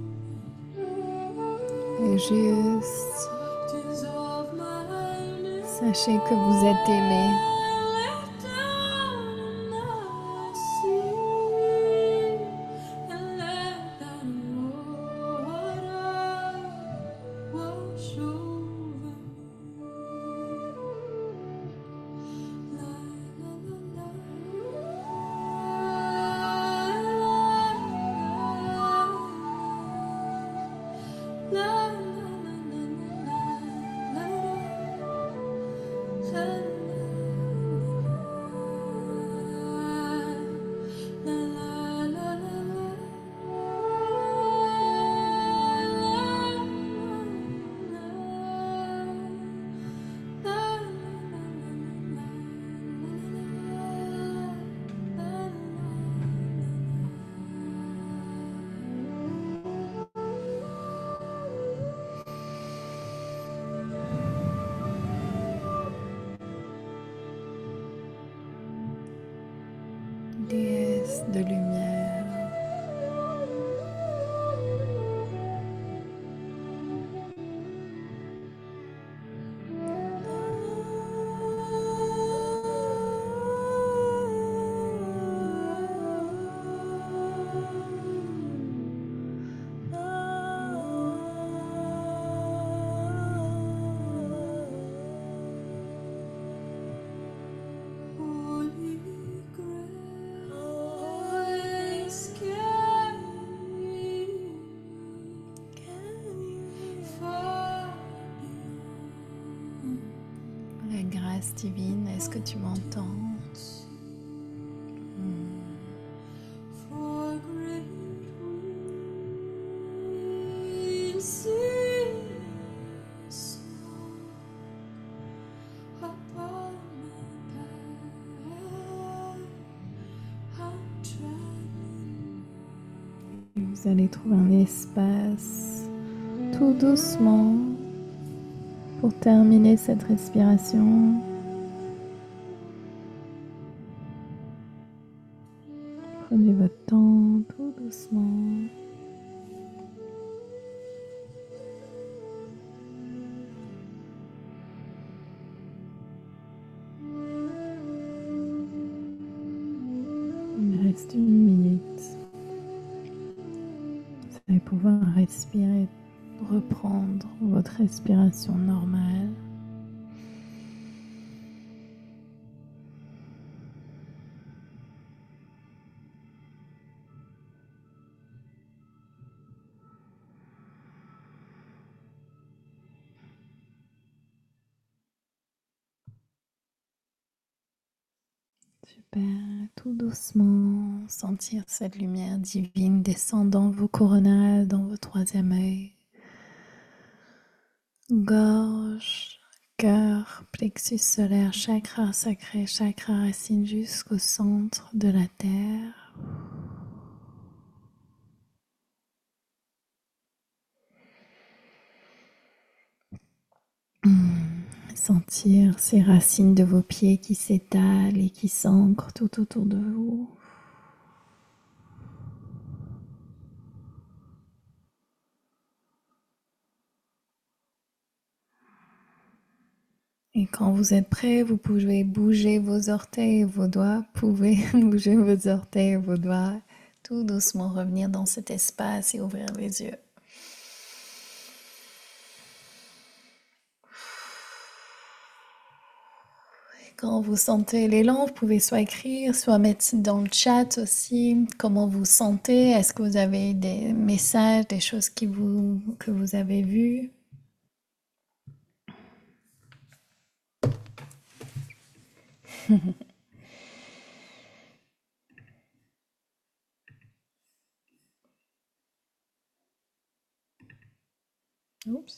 Et juste, sachez que vous êtes aimé. de lumière. La grâce divine, est-ce que tu m'entends? Vous allez trouver un espace tout doucement pour terminer cette respiration. Prenez votre temps tout doucement. Il reste une minute. Vous allez pouvoir respirer, reprendre votre respiration normale. Super, tout doucement, sentir cette lumière divine descendant vos coronales dans vos troisième œil. Gorge, cœur, plexus solaire, chakra sacré, chakra racine jusqu'au centre de la terre. Sentir ces racines de vos pieds qui s'étalent et qui s'ancrent tout autour de vous. Et quand vous êtes prêt, vous pouvez bouger vos orteils et vos doigts. Vous pouvez bouger vos orteils et vos doigts. Tout doucement revenir dans cet espace et ouvrir les yeux. Quand vous sentez l'élan, vous pouvez soit écrire, soit mettre dans le chat aussi comment vous sentez. Est-ce que vous avez des messages, des choses qui vous, que vous avez vues? Oups.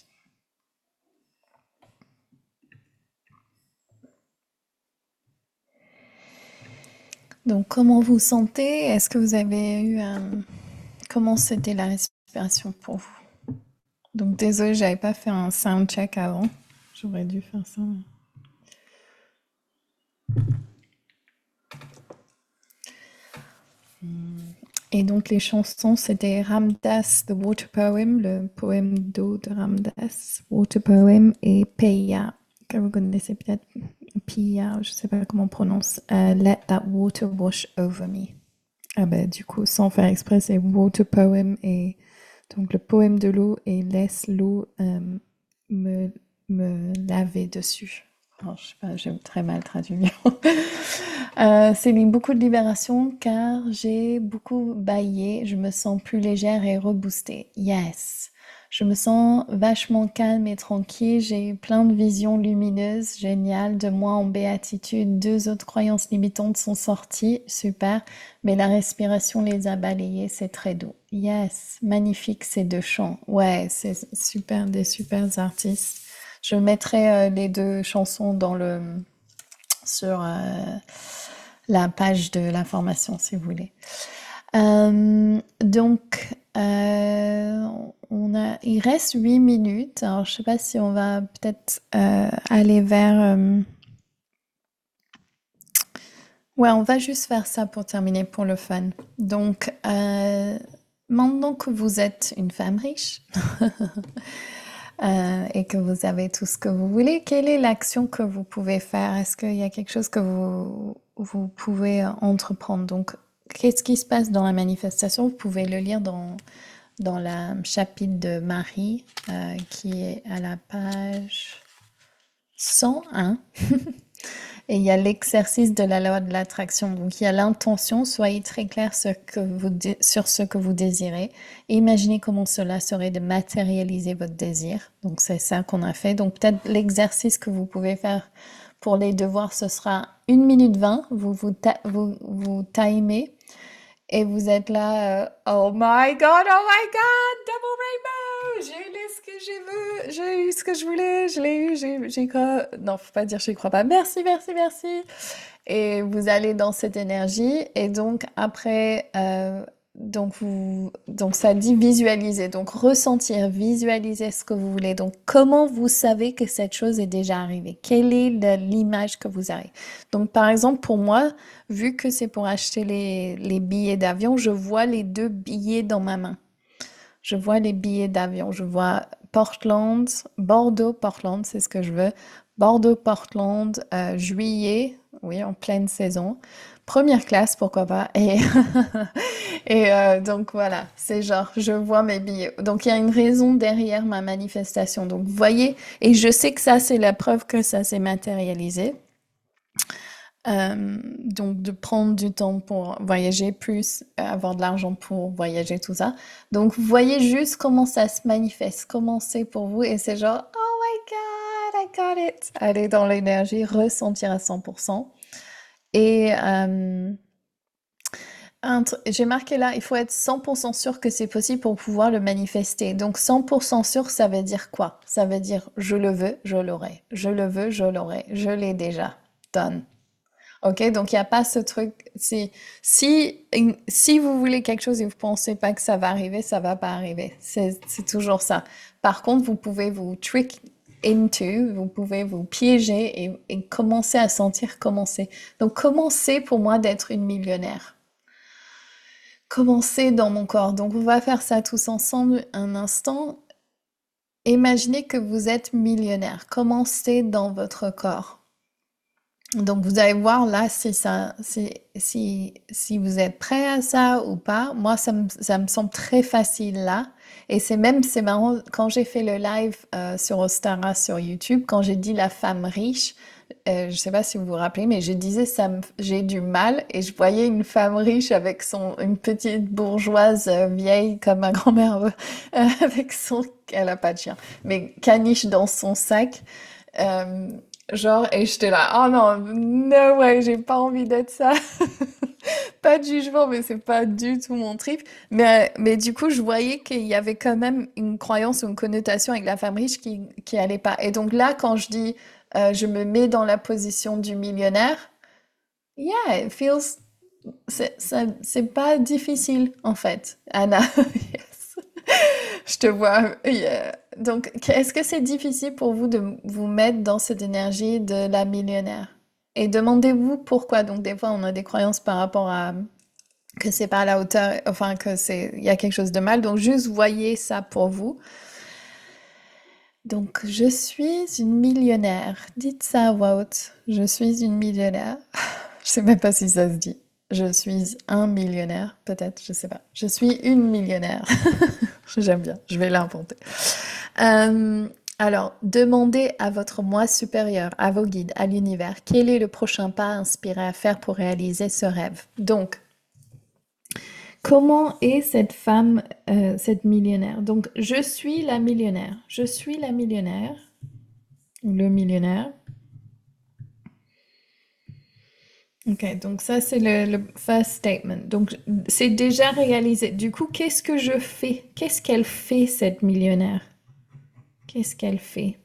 Donc, comment vous sentez? Est-ce que vous avez eu un... Comment c'était la respiration pour vous? Donc, désolé, j'avais pas fait un sound check avant. J'aurais dû faire ça. Et donc, les chansons, c'était Ramdas, The Water Poem, le poème d'eau de Ramdas, Water Poem, et Peya, que vous connaissez peut-être, Peya, je sais pas comment on prononce, uh, Let That Water Wash Over Me. Ah ben, du coup, sans faire exprès, c'est Water Poem, et donc le poème de l'eau, et laisse l'eau euh, me, me laver dessus. Alors, je sais pas, j'ai très mal traduit. euh, c'est beaucoup de libération car j'ai beaucoup baillé. Je me sens plus légère et reboostée. Yes. Je me sens vachement calme et tranquille. J'ai eu plein de visions lumineuses. Génial. De moi en béatitude. Deux autres croyances limitantes sont sorties. Super. Mais la respiration les a balayées. C'est très doux. Yes. Magnifique ces deux chants. Ouais, c'est super. Des super artistes. Je mettrai euh, les deux chansons dans le, sur euh, la page de l'information, si vous voulez. Euh, donc, euh, on a, il reste huit minutes. Alors, je ne sais pas si on va peut-être euh, aller vers... Euh, Ouais, on va juste faire ça pour terminer pour le fun. Donc, euh, maintenant que vous êtes une femme riche euh, et que vous avez tout ce que vous voulez, quelle est l'action que vous pouvez faire? Est-ce qu'il y a quelque chose que vous, vous pouvez euh, entreprendre? Donc, qu'est-ce qui se passe dans la manifestation? Vous pouvez le lire dans, dans le chapitre de Marie, euh, qui est à la page cent un. Et il y a l'exercice de la loi de l'attraction. Donc, il y a l'intention. Soyez très clair sur, que vous dé- sur ce que vous désirez. Et imaginez comment cela serait de matérialiser votre désir. Donc, c'est ça qu'on a fait. Donc, peut-être l'exercice que vous pouvez faire pour les devoirs, ce sera une minute vingt. Vous vous, ta- vous, vous timez. Et vous êtes là, euh, oh my god, oh my god, double rainbow, j'ai lu ce que j'ai vu, j'ai eu ce que je voulais, je l'ai eu, j'ai, j'y crois. Non, faut pas dire j'y crois pas. Merci, merci, merci. Et vous allez dans cette énergie. Et donc après, euh, donc vous, donc ça dit visualiser, donc ressentir, visualiser ce que vous voulez. Donc comment vous savez que cette chose est déjà arrivée? Quelle est le- l'image que vous avez? Donc par exemple pour moi, vu que c'est pour acheter les, les billets d'avion, je vois les deux billets dans ma main. Je vois les billets d'avion. Je vois Portland, Bordeaux, Portland, c'est ce que je veux. Bordeaux, Portland, euh, juillet, oui, en pleine saison. Première classe, pourquoi pas. Et, et euh, donc voilà, c'est genre, je vois mes billets. Donc il y a une raison derrière ma manifestation. Donc vous voyez, et je sais que ça, c'est la preuve que ça s'est matérialisé. Euh, donc de prendre du temps pour voyager plus, euh, avoir de l'argent pour voyager, tout ça. Donc vous voyez juste comment ça se manifeste, comment c'est pour vous et c'est genre oh my god, I got it. Aller dans l'énergie, ressentir à cent pour cent. Et euh, un tr- j'ai marqué là, il faut être cent pour cent sûr que c'est possible pour pouvoir le manifester. Donc cent pour cent sûr, ça veut dire quoi? Ça veut dire je le veux, je l'aurai. Je le veux, je l'aurai. Je l'ai déjà. Done. Ok, donc il n'y a pas ce truc. Si, si, si vous voulez quelque chose et vous pensez pas que ça va arriver, ça va pas arriver. C'est, c'est toujours ça. Par contre, vous pouvez vous trick into, vous pouvez vous piéger et, et commencer à sentir comment c'est. Donc, comment c'est pour moi d'être une millionnaire? Comment c'est dans mon corps? Donc, on va faire ça tous ensemble un instant. Imaginez que vous êtes millionnaire. Comment c'est dans votre corps? Donc vous allez voir là si ça, si, si, si vous êtes prêt à ça ou pas. Moi, ça me, ça me semble très facile là. Et c'est même, c'est marrant, quand j'ai fait le live euh, sur Ostara sur YouTube, quand j'ai dit la femme riche, euh, je sais pas si vous vous rappelez, mais je disais ça me- j'ai du mal et je voyais une femme riche avec son, une petite bourgeoise euh, vieille comme ma grand-mère, euh, avec son, elle a pas de chien, mais caniche dans son sac. Euh, Genre, et j'étais là, oh non, no way, j'ai pas envie d'être ça. Pas de jugement, mais c'est pas du tout mon trip. Mais, mais du coup, je voyais qu'il y avait quand même une croyance ou une connotation avec la femme riche qui, qui allait pas. Et donc là, quand je dis, euh, je me mets dans la position du millionnaire, yeah, it feels, c'est, ça- c'est pas difficile, en fait, Anna. Yes. Je te vois. Yeah. Donc, que- est-ce que c'est difficile pour vous de vous mettre dans cette énergie de la millionnaire? Et demandez-vous pourquoi. Donc, des fois, on a des croyances par rapport à que c'est pas à la hauteur, enfin, que c'est, il y a quelque chose de mal. Donc, juste voyez ça pour vous. Donc, je suis une millionnaire. Dites ça à voix haute. Je suis une millionnaire. Je sais même pas si ça se dit. Je suis un millionnaire, peut-être, je sais pas. Je suis une millionnaire. J'aime bien, je vais l'inventer. Euh, alors, demandez à votre moi supérieur, à vos guides, à l'univers, quel est le prochain pas inspiré à faire pour réaliser ce rêve. Donc, comment est cette femme, euh, cette millionnaire? Donc, je suis la millionnaire. Je suis la millionnaire, ou le millionnaire. Ok, donc ça c'est le, le first statement. Donc c'est déjà réalisé. Du coup, qu'est-ce que je fais? Qu'est-ce qu'elle fait cette millionnaire? Qu'est-ce qu'elle fait?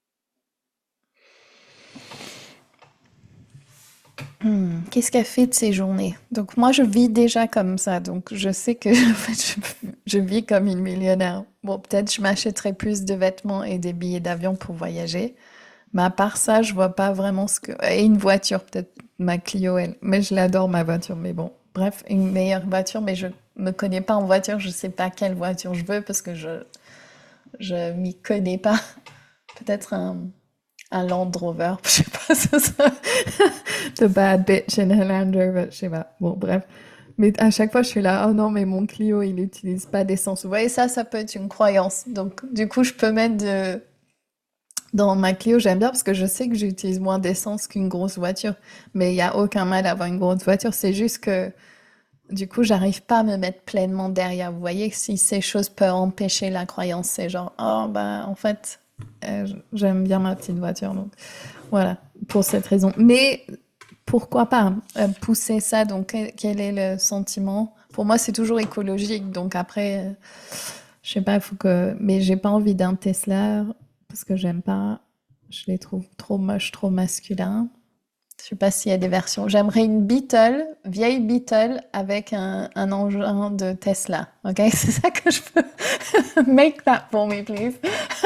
Hmm, qu'est-ce qu'elle fait de ses journées? Donc moi je vis déjà comme ça. Donc je sais que en fait, je, je vis comme une millionnaire. Bon, peut-être je m'achèterai plus de vêtements et des billets d'avion pour voyager. Mais à part ça, je vois pas vraiment ce que... Et une voiture peut-être. ma Clio, elle. Mais je l'adore, ma voiture. Mais bon, bref, une meilleure voiture. Mais je me connais pas en voiture. Je sais pas quelle voiture je veux parce que je, je m'y connais pas. Peut-être un, un Land Rover. Je sais pas, ça serait the bad bitch in a Land Rover. Je sais pas. Bon, bref. Mais à chaque fois, je suis là, oh non, mais mon Clio, il n'utilise pas d'essence. Vous voyez, ça, ça peut être une croyance. Donc, du coup, je peux mettre de... dans ma Clio, j'aime bien parce que je sais que j'utilise moins d'essence qu'une grosse voiture. Mais il n'y a aucun mal à avoir une grosse voiture. C'est juste que, du coup, j'arrive pas à me mettre pleinement derrière. Vous voyez, si ces choses peuvent empêcher la croyance, c'est genre, oh, bah, en fait, euh, j'aime bien ma petite voiture. Donc, voilà, pour cette raison. Mais pourquoi pas euh, pousser ça? Donc, quel, quel est le sentiment? Pour moi, c'est toujours écologique. Donc après, euh, je sais pas, il faut que. Mais j'ai pas envie d'un Tesla parce que j'aime pas. Je les trouve trop moches, trop masculins. Je sais pas s'il y a des versions. J'aimerais une Beetle, vieille Beetle avec un, un engin de Tesla. Ok, c'est ça que je peux. Make that for me, please.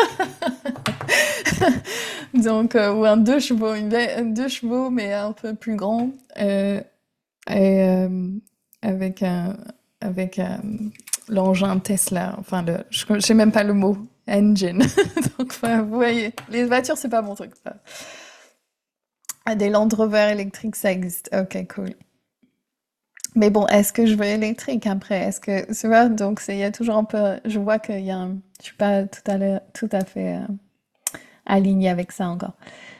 Donc, euh, ou un deux chevaux, une, un deux chevaux, mais un peu plus grand. Euh, et euh, avec un, avec un, l'engin Tesla. Enfin, le, je, je sais même pas le mot. Engine. Donc, enfin, vous voyez, les voitures, c'est pas mon truc. Ça. Ah, des Land Rover électriques, ça existe. Ok, cool. Mais bon, est-ce que je veux électrique après? Est-ce que, tu vois, donc il y a toujours un peu, je vois qu'il y a un, je suis pas tout à, l'heure- tout à fait euh, alignée avec ça encore.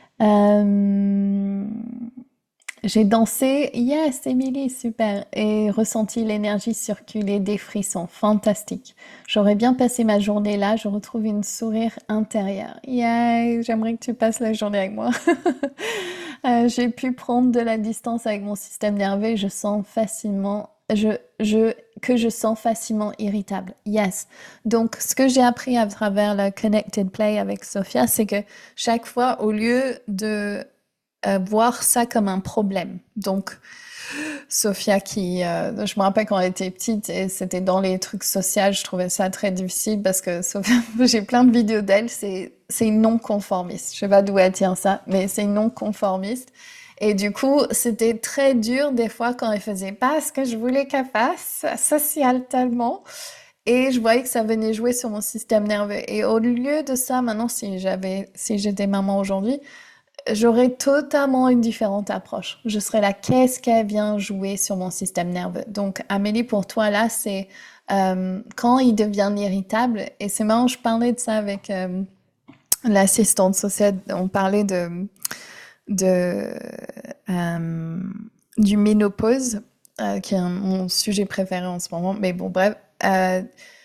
Euh, J'ai dansé, yes, Émilie, super, et ressenti l'énergie circuler, des frissons, fantastique. J'aurais bien passé ma journée là, je retrouve une sourire intérieur. Yeah, j'aimerais que tu passes la journée avec moi. Euh, j'ai pu prendre de la distance avec mon système nerveux, je sens facilement, je, je, que je sens facilement irritable. Yes. Donc, ce que j'ai appris à travers la Connected Play avec Sophia, c'est que chaque fois, au lieu de euh, voir ça comme un problème. Donc, Sophia qui, euh, je me rappelle quand elle était petite et c'était dans les trucs sociaux, je trouvais ça très difficile parce que Sophia, j'ai plein de vidéos d'elle, c'est c'est une non-conformiste. Je sais pas d'où elle tient ça, mais c'est une non-conformiste. Et du coup, c'était très dur des fois quand elle faisait pas ce que je voulais qu'elle fasse, socialement. Et je voyais que ça venait jouer sur mon système nerveux. Et au lieu de ça, maintenant, si j'avais, si j'étais maman aujourd'hui, j'aurais totalement une différente approche. Je serais là, qu'est-ce qu'elle vient jouer sur mon système nerveux? Donc, Amélie, pour toi, là, c'est euh, quand il devient irritable. Et c'est marrant, je parlais de ça avec euh, l'assistante sociale. On parlait de, de euh, du ménopause, euh, qui est un- mon sujet préféré en ce moment. Mais bon, bref. Euh,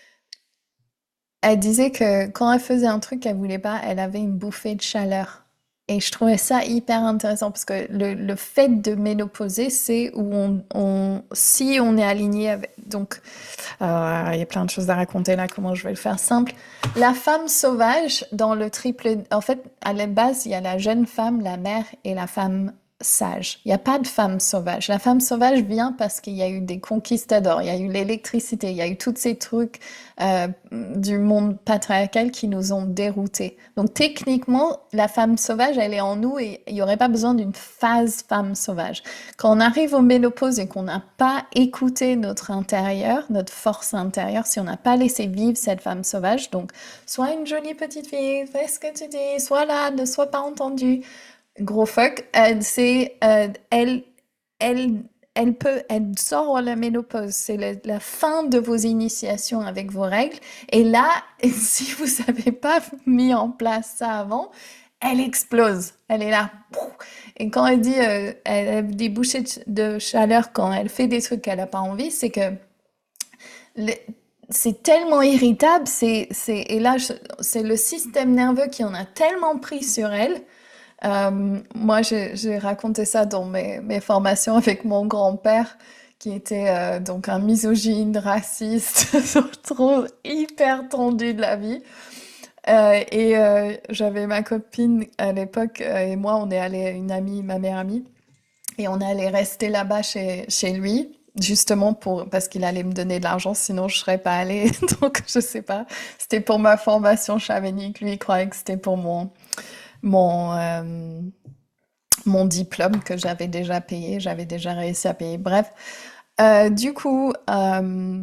Elle disait que quand elle faisait un truc qu'elle voulait pas, elle avait une bouffée de chaleur. Et je trouvais ça hyper intéressant parce que le, le fait de ménopauser, c'est où on, on- si on est aligné avec... Donc, euh, il y a plein de choses à raconter là, comment je vais le faire simple. La femme sauvage, dans le triple... En fait, à la base, il y a la jeune femme, la mère et la femme sage. Il n'y a pas de femme sauvage. La femme sauvage vient parce qu'il y a eu des conquistadors, il y a eu l'électricité, il y a eu tous ces trucs euh, du monde patriarcal qui nous ont déroutés. Donc techniquement, la femme sauvage, elle est en nous et il n'y aurait pas besoin d'une phase femme sauvage. Quand on arrive aux ménopause et qu'on n'a pas écouté notre intérieur, notre force intérieure, si on n'a pas laissé vivre cette femme sauvage, donc sois une jolie petite fille, fais ce que tu dis, sois là, ne sois pas entendue, gros fuck, euh, c'est euh, elle, elle, elle peut, elle sort à la ménopause. C'est le- la fin de vos initiations avec vos règles. Et là, si vous n'avez pas mis en place ça avant, elle explose. Elle est là. Et quand elle dit, euh, elle a des bouchées de de chaleur quand elle fait des trucs qu'elle n'a pas envie, c'est que le- c'est tellement irritable. C'est, c'est, et là, je- c'est le système nerveux qui en a tellement pris sur elle. Euh, moi, j'ai j'ai raconté ça dans mes, mes formations avec mon grand-père, qui était euh, donc un misogyne, raciste, trop hyper tendu de la vie. Euh, et euh, j'avais ma copine à l'époque, euh, et moi, on est allé, une amie, ma meilleure amie, et on allait rester là-bas chez, chez lui. Justement pour parce qu'il allait me donner de l'argent, sinon je serais pas allée. Donc je sais pas. C'était pour ma formation chamanique. Lui, il croyait que c'était pour mon mon euh, mon diplôme que j'avais déjà payé, j'avais déjà réussi à payer. Bref, Euh, du coup, euh,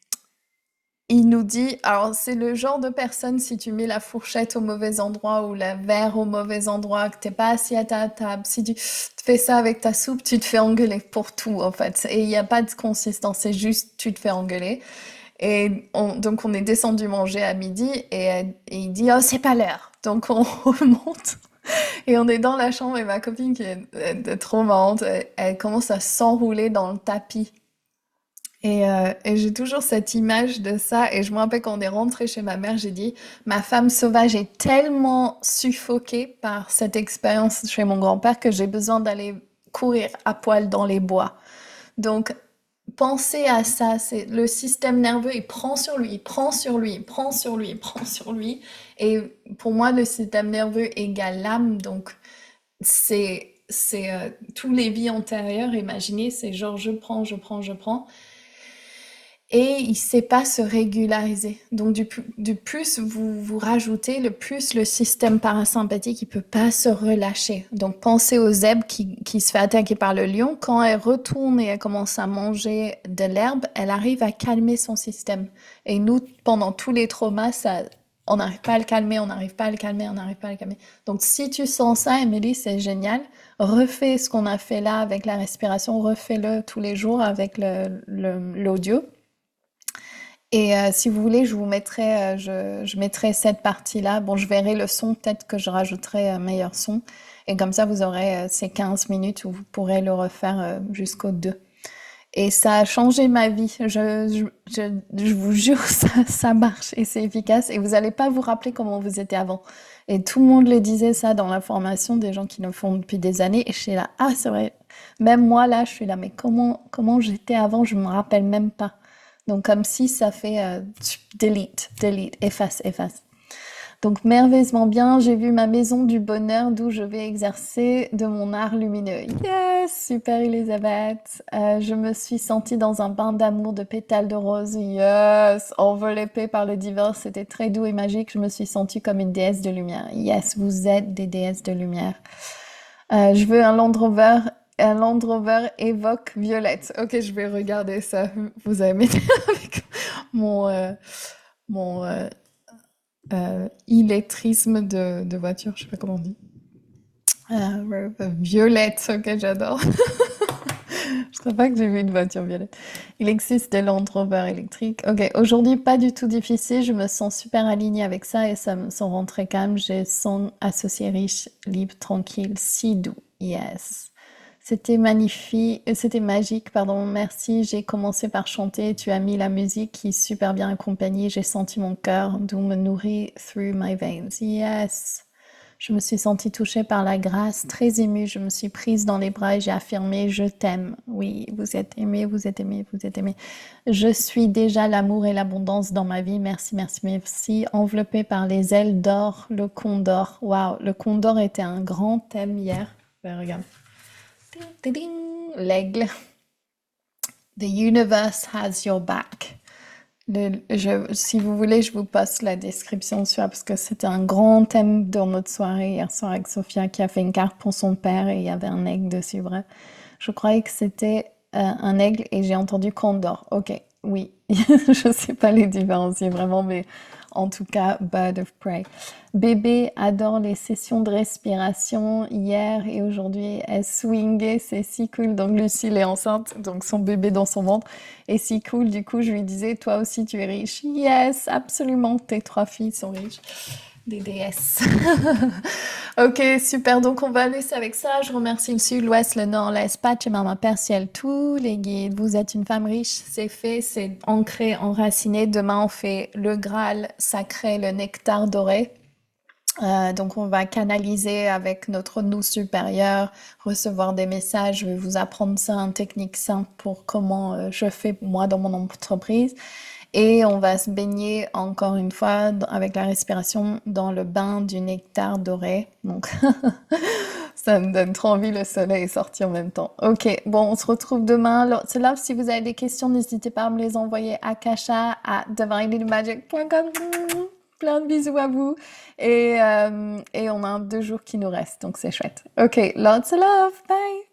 il nous dit, alors c'est le genre de personne, si tu mets la fourchette au mauvais endroit ou la verre au mauvais endroit, que t'es pas assis à ta table, si tu fais ça avec ta soupe, tu te fais engueuler pour tout en fait. Et il n'y a pas de consistance, c'est juste tu te fais engueuler. Et on- donc on est descendu manger à midi et, et il dit, oh c'est pas l'heure. Donc on remonte et on est dans la chambre et ma copine qui est, est trop marrante, elle, elle commence à s'enrouler dans le tapis. Et, euh, et j'ai toujours cette image de ça. Et je me rappelle quand on est rentré chez ma mère, j'ai dit, ma femme sauvage est tellement suffoquée par cette expérience chez mon grand-père que j'ai besoin d'aller courir à poil dans les bois. Donc, pensez à ça. C'est le système nerveux, il prend sur lui, il prend sur lui, il prend sur lui, il prend sur lui. Et pour moi, le système nerveux égale l'âme. Donc, c'est, c'est euh, tous les vies antérieures. Imaginez, c'est genre je prends, je prends, je prends et il ne sait pas se régulariser. Donc du, du plus vous vous rajoutez, le plus le système parasympathique il peut pas se relâcher. Donc pensez au zèbre qui, qui se fait attaquer par le lion. Quand elle retourne et elle commence à manger de l'herbe, elle arrive à calmer son système. Et nous, pendant tous les traumas, ça, on n'arrive pas à le calmer, on n'arrive pas à le calmer, on n'arrive pas à le calmer. Donc si tu sens ça, Émilie, c'est génial. Refais ce qu'on a fait là avec la respiration, refais-le tous les jours avec le, le, l'audio. Et euh, si vous voulez, je vous mettrai, euh, je, je mettrai cette partie-là. Bon, je verrai le son, peut-être que je rajouterai un meilleur son. Et comme ça, vous aurez euh, ces quinze minutes où vous pourrez le refaire euh, jusqu'au deux. Et ça a changé ma vie. Je, je, je, je vous jure, ça, ça marche et c'est efficace. Et vous n'allez pas vous rappeler comment vous étiez avant. Et tout le monde le disait ça dans la formation, des gens qui le font depuis des années. Et je suis là, ah, c'est vrai. Même moi, là, je suis là, mais comment, comment j'étais avant, je me rappelle même pas. Donc, comme si ça fait euh, delete, delete, efface, efface. Donc, merveilleusement bien, j'ai vu ma maison du bonheur d'où je vais exercer de mon art lumineux. Yes, super Elisabeth. Euh, je me suis sentie dans un bain d'amour de pétales de rose. Yes, enveloppée par le divin, c'était très doux et magique. Je me suis sentie comme une déesse de lumière. Yes, vous êtes des déesses de lumière. Euh, je veux un Land Rover. Un Land Rover évoque Violette. Ok, je vais regarder ça. Vous allez m'aider avec mon, euh, mon euh, euh, illettrisme de, de voiture. Je sais pas comment on dit. Euh, Violette, ok, j'adore. Je sais pas que j'ai vu une voiture violette. Il existe des Land Rover électriques. Ok, aujourd'hui, pas du tout difficile. Je me sens super alignée avec ça et ça me sent rend très calme. Je sens associé riche, libre, tranquille, si doux. Yes. C'était magnifique, euh, c'était magique, pardon, merci. J'ai commencé par chanter, tu as mis la musique qui est super bien accompagnée, j'ai senti mon cœur d'où me nourrit through my veins. Yes. Je me suis sentie touchée par la grâce, très émue, je me suis prise dans les bras et j'ai affirmé je t'aime. Oui, vous êtes aimé, vous êtes aimé, vous êtes aimé. Je suis déjà l'amour et l'abondance dans ma vie. Merci, merci, merci. Enveloppée par les ailes d'or, le condor. Waouh, le condor était un grand thème hier. Ben, regarde. L'aigle. The universe has your back. Le, je, si vous voulez, je vous passe la description sur parce que c'était un grand thème dans notre soirée hier soir avec Sophia qui a fait une carte pour son père et il y avait un aigle dessus. Bref, je croyais que c'était euh, un aigle et j'ai entendu condor. Ok, oui, je sais pas les différencier vraiment, mais en tout cas, bird of prey. Bébé adore les sessions de respiration. Hier et aujourd'hui, elle swingait, c'est si cool. Donc Lucille est enceinte, donc son bébé dans son ventre est si cool. Du coup, je lui disais, toi aussi tu es riche. Yes, absolument, tes trois filles sont riches. Des déesses. Ok, super. Donc, on va laisser avec ça. Je remercie le sud, l'ouest, le nord, l'est, Patch et Maman Père Ciel, tous les guides. Vous êtes une femme riche. C'est fait, c'est ancré, enraciné. Demain, on fait le Graal sacré, le nectar doré. Euh, donc, on va canaliser avec notre nous supérieur, recevoir des messages. Je vais vous apprendre ça, une technique simple pour comment euh, je fais moi dans mon entreprise. Et on va se baigner encore une fois avec la respiration dans le bain du nectar doré. Donc, ça me donne trop envie, le soleil est sorti en même temps. Ok, bon, on se retrouve demain. C'est là, si vous avez des questions, n'hésitez pas à me les envoyer à kasha à divinelymagic point com. Plein de bisous à vous. Et, euh, et on a deux jours qui nous restent, donc c'est chouette. Ok, lots of love. Bye.